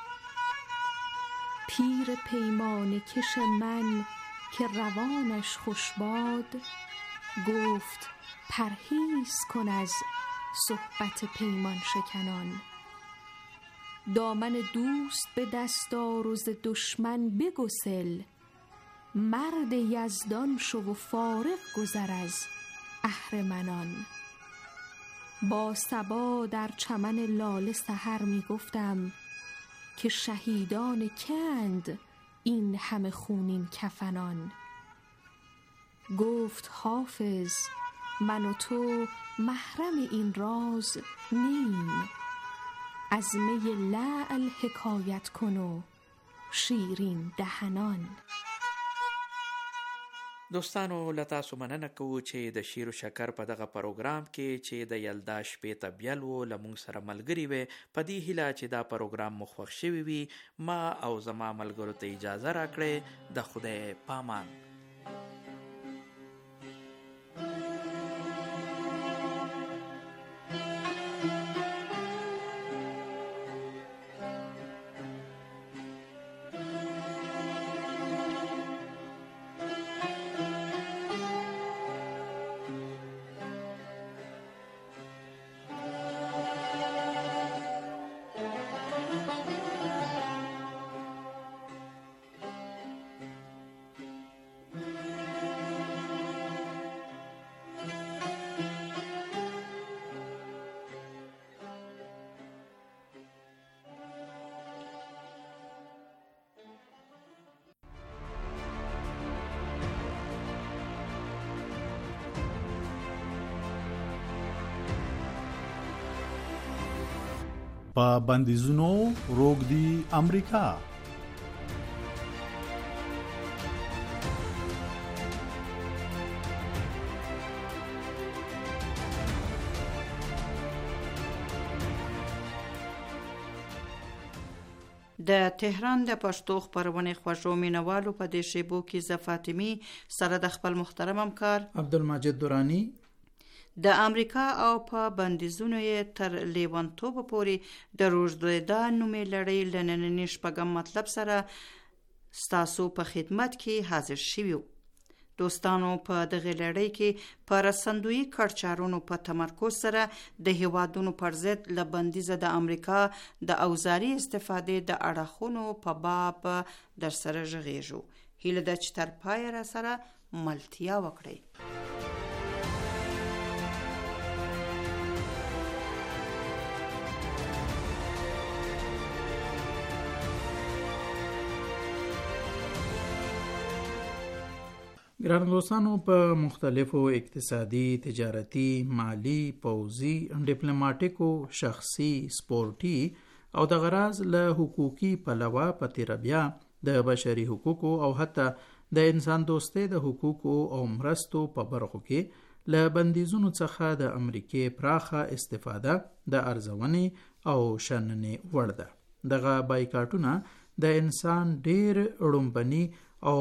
پیر پیمانه کش من که روانش خوش باد گفت پرهیز کن از صحبت پیمان شکنان دامن دوست به دست آر و ز دشمن بگسل مرد یزدان شو و فارغ گذر از اهرمنان با صبا در چمن لاله سحر می گفتم که شهیدان کند این همه خونین کفنان گفت حافظ من و تو محرم این راز نیم از می لعل حکایت کن و شیرین دهنان دوستانو له تاسو مننه کوو چې د شیر و شکر په دغه پروګرام کې چې د یلدا شپې ته بیل و له موږ سره ملګري وې په دې هیله چې دا پروګرام مو خوښ شوی وي ما او زما ملګرو ته اجازه راکړئ د خدای پامان په بندیزونو روږدي امریکا د تهران د پښتو خپرونې خوږو مینوالو په دې شیبو کې ز فاطمی سره د خپل محترم همکار عبدالمجید دورانی د امریکا او په بندیزونو یې تر لیوانتوب پورې د روزدویدا نومې لړۍ لنننی شپږم مطلب سره ستاسو په خدمت کې حاضر شویو. دوستانو په دغه لړۍ کې پر سندوی کړچارونو په تمرکز سره د هیوادونو پر ضد لبندیزه د امریکا د اوزاري استفادې د اړخونو په باب در سره ژغېږو. هیله ده چې تر پایه را سره ملتیا وکړئ. ګران دوستانو، په مختلفو اقتصادي، تجارتي، مالی، پوځي، ډیپلوماټیکو، شخصي، سپورټي او د غراض له حقوقي پلوه په تیره بیا د بشري حقوقو او حتی د انسان دوستۍ د حقوقو او مرستو په برخو کې له بندیزونو څخه د امریکې پراخه استفاده د ارزونې او شننې وړ ده. دغه بایکاټونه د انسان ډیر اړومبني او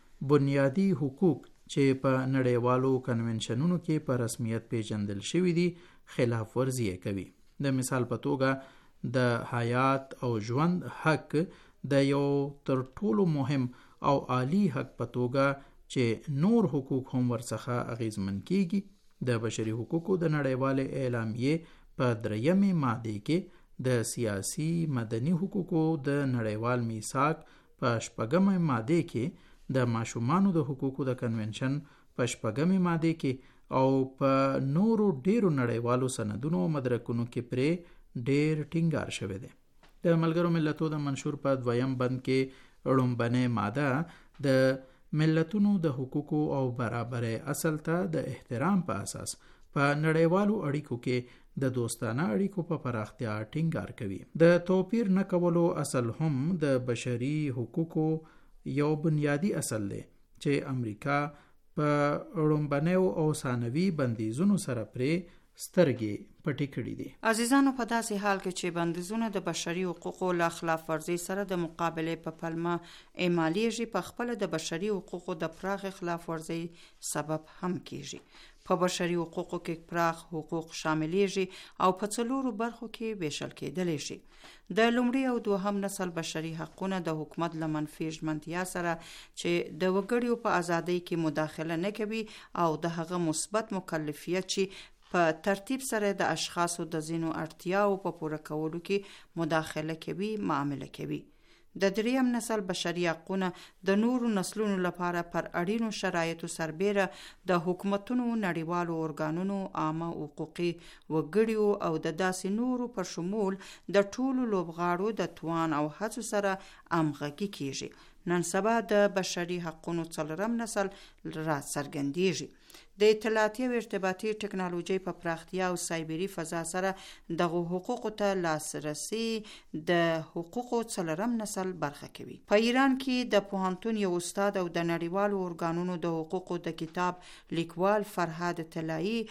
بنیادی حقوق چې په نړیوالو کنونشنونو کې په رسمیت پیژندل شوي دي خلاف ورزي کوي. د مثال په توګه د حیات او ژوند حق د یو تر ټولو مهم او عالی حق په توګه چې نور حقوق هم ورڅخه اغیزمن کیږي. د بشري حقوقو د نړیوالې اعلامیې په درېیمې ماده کې د سیاسي مدني حقوقو د نړیوال میثاق په شپږمې ماده کې د ماشومانو د حقوقو د کنونشن په شپږمې ماده کې او په نورو ډیرو نړیوالو سندونو او مدرکونو کې پرې ډیر ټینګار شوی دی. د ملګرو ملتونو د منشور په دویم بند کې اړومبنې ماده د ملتونو د حقوقو او برابرۍ اصل ته د احترام په اساس په نړیوالو اړیکو کې د دوستانه اړیکو په پراختیا ټینګار کوي. د توپیر نه کولو اصل هم د بشري حقوقو یو بنیادی اصل دی چې امریکا په اړومبنیو او ثانوي بندیزونو سره پرې سترګې پټې کړې دي. عزیزانو، په داسې حال کې چې بندیزونه د بشري حقوقو له خلاف ورزي سره د مقابلې په پلمه اعمالیږي، په خپل د بشري حقوقو د پراخ خلاف ورزي سبب هم کیږي. په بشري حقوقو کې پراخ حقوق شاملېږي او په څلورو برخو کې ویشل کېدلی شي. د لومړي او دوهم نسل بشري حقونه د حکومت له منفي ژمنتیا سره چې د وګړو په ازادۍ کې مداخله نه کوي او د هغه مثبت مکلفیت چې په ترتیب سره د اشخاصو د ځینو اړتیاو په پوره کولو کې مداخله کوي معامله کوي. د دریم نسل بشري حقونه د نورو نسلونو لپاره پر اړینو شرایطو سربیره د حکومتونو، نړیوالو ارګانونو، عامه حقوقي وګړو او د داسې نورو پر شمول د ټولو لوبغاړو د توان او هڅو سره همغږي کیږي. نن سبا د بشري حقونو څلورم نسل را څرګندېږي. د اطلاعاتي او ارتباطي ټکنالوژي په پراختیا او سایبري فضا سره دغه حقوقو ته لاسرسي د حقوقو څلورم نسل برخه کوي. په ایران کې د پوهنتون یو استاد او د نړیوالو ارګانونو د حقوقو د کتاب لیکوال فرهاد طلایی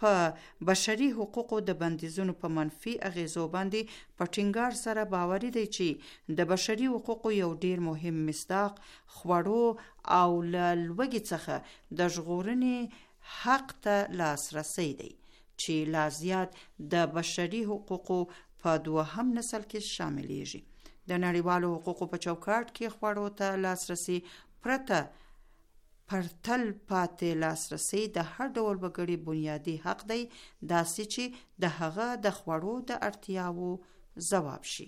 په بشري حقوقو د بندیزونو په منفي اغیزو باندې په ټینګار سره باوري دی چې د بشري حقوقو یو ډیر مهم مصداق خوړو او لوګي څخه د ژغورنې حق ته لاسرسي دی چې لا زیات د بشري حقوقو په دوهم نسل کې شاملېږي. د نړیوالو حقوقو په چوکاټ کې خوړو ته لاسرسي پرته پر تل پاتې لاسرسي د هر ډول وګړي بنیادی حق دی، داسې چې د هغه د خوړو د اړتیاو ځواب شي.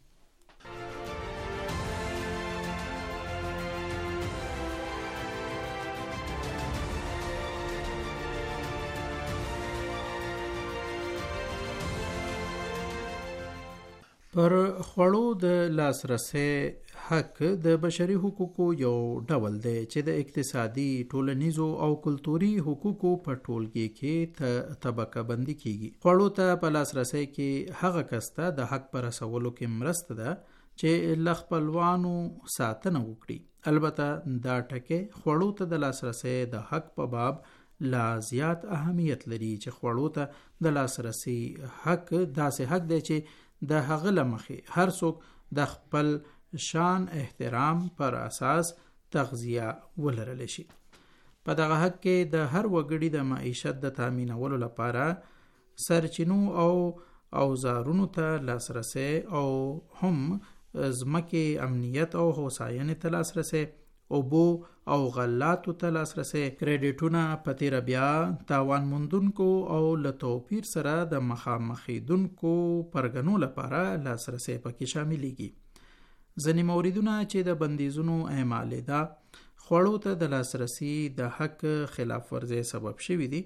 پر خوړو د لاسرسي حق د بشري حقوقو یو ډول دی چې د اقتصادي، ټولنیزو او کلتوري حقوقو په ټولګي کې طبقه بندي کیږي. خوړو ته په لاسرسي کې هغه کس ته د حق پر رسولو کې مرسته ده چې ل خپلوانو ساتنه وکړي. البته دا ټکي خوړو ته د لاسرسي د حق په باب لا زیات اهمیت لري چې خوړو ته د لاسرسي حق داسې حق دی چې د هغه لمخې هر څوک د خپل شان احترام پر اساس تغذیه ولرل شي. په دغه حق کې د هر وګړي د معیشت د تامینولو لپاره سرچینو او اوزارونو ته لاسرسي او هم ځمکې امنیت او هوساینې ته لاسرسي، اوبو او غلاتو ته لاسرسي، کریډټونه په تیره بیا تاوان موندونکو او له توپیر سره د مخامخېدونکو پرګنو لپاره لاسرسي پکې شاملېږي. ځینې موردونه چې د بندیزونو اعمالېدا خوړو ته د لاسرسي د حق خلاف ورزۍ سبب شوي دي،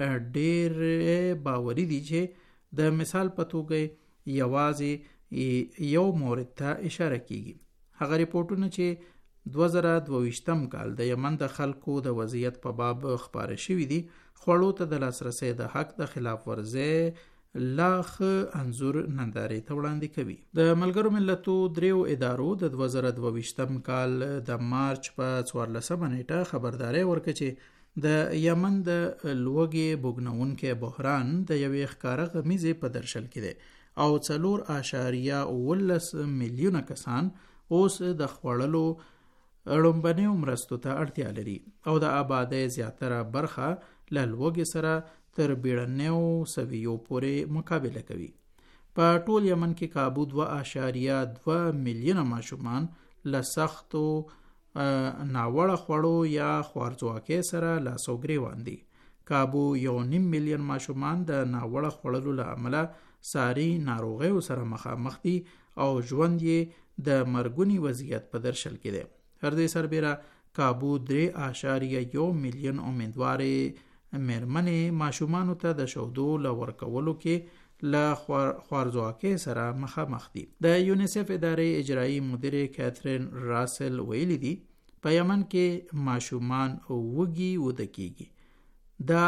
ډېر باوري دي چې د مثال په توګه یوازې یو مورد ته اشاره کیږي. هغه ریپورټونه چې دوه زره دوه کال د یمن د خلکو د وضعیت په باب خپاره شوي دي، خوړو ته د لاسرسي د حق د خلاف ورزۍ لا ښه انځور نندارې ته وړاندې کوي. د ملګرو ملتو دریو ادارو د دوه زره دوه کال د مارچ په څوارلسمه نیټه خبرداری ورکړه چې د یمن د لوږې بوږنونکي بحران د یوې ښکاره غمیزې په درشل کې دی او څلور اعشاریه اوولس میلیونه کسان اوس د خوړلو اړومبنیو مرستو ته اړتیا لري او د آبادۍ زیاتره برخه له لوږې سره تر بیړنیو سویو پورې مقابله کوي. په ټول یمن کې کابو دوه اعشاریه دوه میلیونه ماشومان له سختو ناوړه خوړو یا خوارځواکۍ سره لاس او ګریوان دي. کابو یو نیم میلیون ماشومان د ناوړه خوړلو له امله ساري ناروغیو سره مخامخ دي او ژوند یې د مرګوني وضعیت په درشل کې دی. هر دې سربیره کابو درې اعشاریه یو میلیون امیدوارې میرمنې ماشومانو ته د شودو له ورکولو کې له خوارځواکۍ سره مخامخ دي. د یونیسف ادارې اجرایی مدیر کاترین راسل ویلي دي په یمن کې ماشومان وږي وده کیږي. دا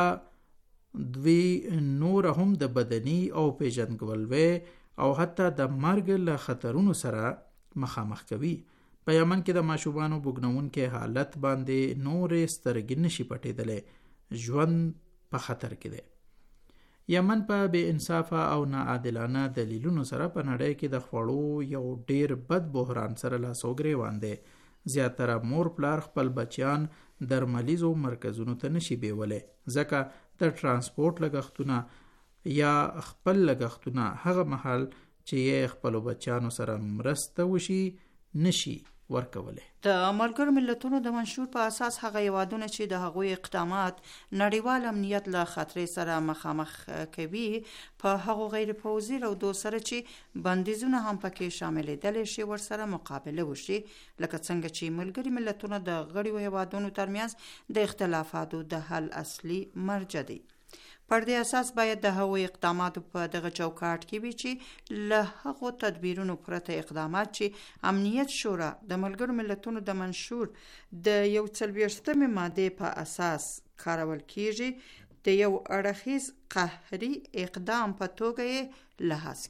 دوی نور هم د بدني او پیژندګلوۍ او حتی د مرګ له خطرونو سره مخامخ کوي. په یمن کې د ماشومانو بوږنونکي حالت باندې نورې سترګې نشي پټېدلی، ژوند په خطر کې دی. یمن په بې انصافه او ناعادلانه دلیلونو سره په نړۍ کې د خوړو یو ډیر بد بحران سره لاس او ګریوان دی. زیاتره مور پلار خپل بچیان درملیزو مرکزونو ته نشي بیولی ځکه د ترانسپورت لګښتونه یا خپل لګښتونه هغه مهال چې یې خپلو بچیانو سره مرسته وشي نشي ورکوله. د ملګرو ملتونو د منشور په اساس هغه هیوادونه چې د هغوی اقدامات نړیوال امنیت له خطرې سره مخامخ کوي په هغو غیر پوځي رودو سره چې بندیزونه هم پکې شاملېدلی شي ورسره مقابله وشي، لکه څنګه چې ملګري ملتونه د غړیو هیوادونو ترمنځ د اختلافاتو د حل اصلي مرجع دی. پر دې اساس باید د هغوی اقداماتو په دغه چوکاټ کې وي چې له هغو تدبیرونو پرته اقدامات چې امنیت شورا د ملګرو ملتونو د منشور د یو څلوېښتمې مادې په اساس کارول کیږي د یو اړخیز قهري اقدام په توګه یې لحاظ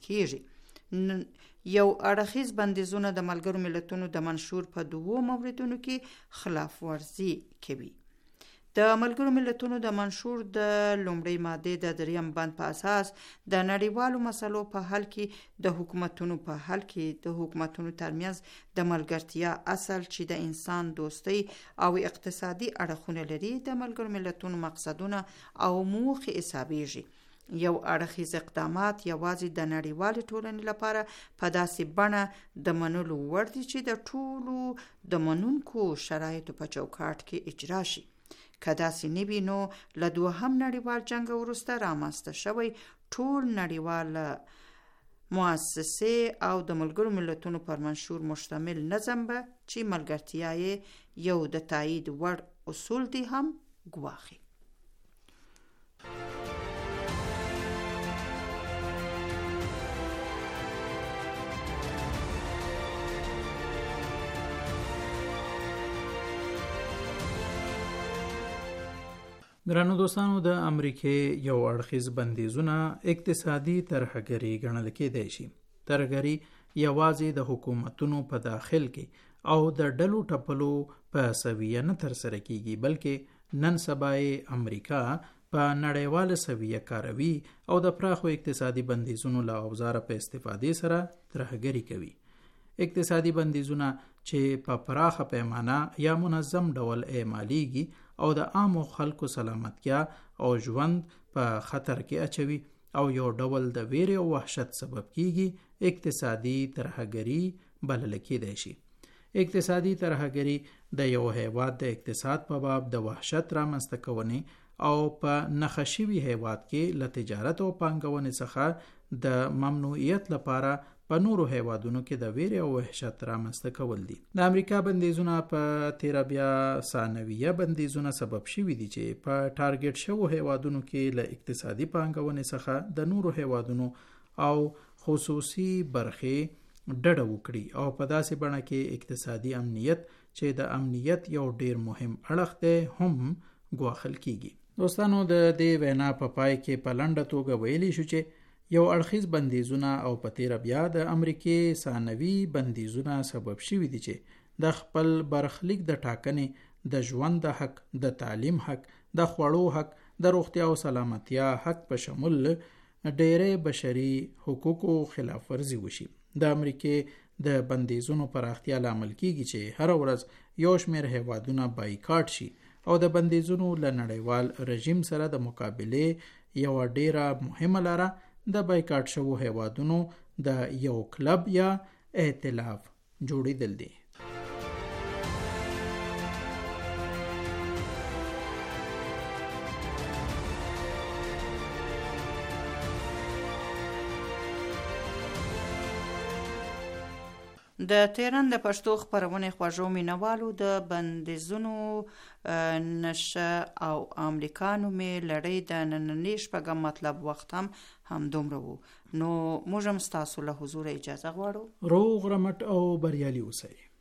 کیږي. یو اړخیز بندیزونه د ملګرو ملتونو د منشور په دوو موردونو کې خلاف ورزي کوي. د ملګرو ملتونو د منشور د لومړۍ مادې د دریم بند په اساس د نړیوالو مسلو په حل کې د حکومتونو په حل کې د حکومتونو ترمنځ د ملګرتیا اصل چې د انسان دوستۍ او اقتصادي اړخونه لري د ملګرو ملتونو مقصدونه او موخې حسابېږي. یو اړخیز اقدامات یوازې د نړیوالې ټولنې لپاره په داسې بڼه د منلو وړ دي چې د ټولو د منونکو شرایطو په چوکاټ کې اجرا شي. که داسې نه وي نو له دوهم نړیوال جنګ وروسته رامنځته شوی ټول نړیوال مؤسسې او د ملګرو ملتونو پر منشور مشتمل نظم به چې ملګرتیا یې یو د تایید وړ اصول دي هم ګواښي. ګرانو دوستانو، د امریکې یو اړخیز بندیزونه اقتصادي ترهګري ګڼل کېدای شي. ترهګري یوازې د حکومتونو په داخل کې او د ډلو ټپلو په سویه نه ترسره کیږي، بلکې نن سبا یې امریکا په نړیواله سویه کاروي او د پراخو اقتصادي بندیزونو له اوزاره په استفادې سره ترهګري کوي. اقتصادي بندیزونه چې په پراخه پیمانه یا منظم ډول اعمالیږي او د عامو خلکو سلامتیا او ژوند په خطر کې اچوي او یو ډول د ویرې او وحشت سبب کیږي، اقتصادي ترهګري بلل کېدای شي. اقتصادي ترهګري د یو هیواد د اقتصاد په باب د وحشت رامنځته کونې او په نخښوي هیواد کې له تجارت او پانګونې څخه د ممنوعیت لپاره په نورو هیوادونو کې د ویرې او وحشت رامنځته کول دي. د امریکا بندیزونه په تیره بیا ثانویه بندیزونه سبب شوي دي چې په ټارګټ شوو هیوادونو کې له اقتصادي پانګونې څخه د نورو هیوادونو او خصوصي برخې ډډه وکړي او په داسې بڼه کې اقتصادي امنیت چې د امنیت یو ډیر مهم اړخ دی هم ګواښل کیږي. دوستانو، د دې وینا په پای کې په لنډه توګه ویلی شو چې یو اړخیز بندیزونه او په تیره بیا د امریکې ثانوي بندیزونه سبب شوي دي چې د خپل برخلیک د ټاکنې، د ژوند د حق، د تعلیم حق، د خوړو حق، د روغتیا او سلامتیا حق په شمول ډېرې بشري حقوقو خلاف ورزي وشي. د امریکې د بندیزونو پراختیا لامل کیږي چې هر ورځ یو شمېر هیوادونه بایکاټ شي او د بندیزونو له نړیوال رژیم سره د مقابلې یوه ډیره مهمه لاره د بایکاټ شوو هیوادونو د یو کلب یا ائتلاف جوړیدل دي. د تهران د پښتو خپرونې خوږو مینوالو د بندیزونو نشه او امریکا نومې لړۍ د نننۍ شپږم مطلب وخت هم همدومره وو. نو موږ هم ستاسو له حضور اجازه غواړو. روغ رمټ او بریالي اوسئ.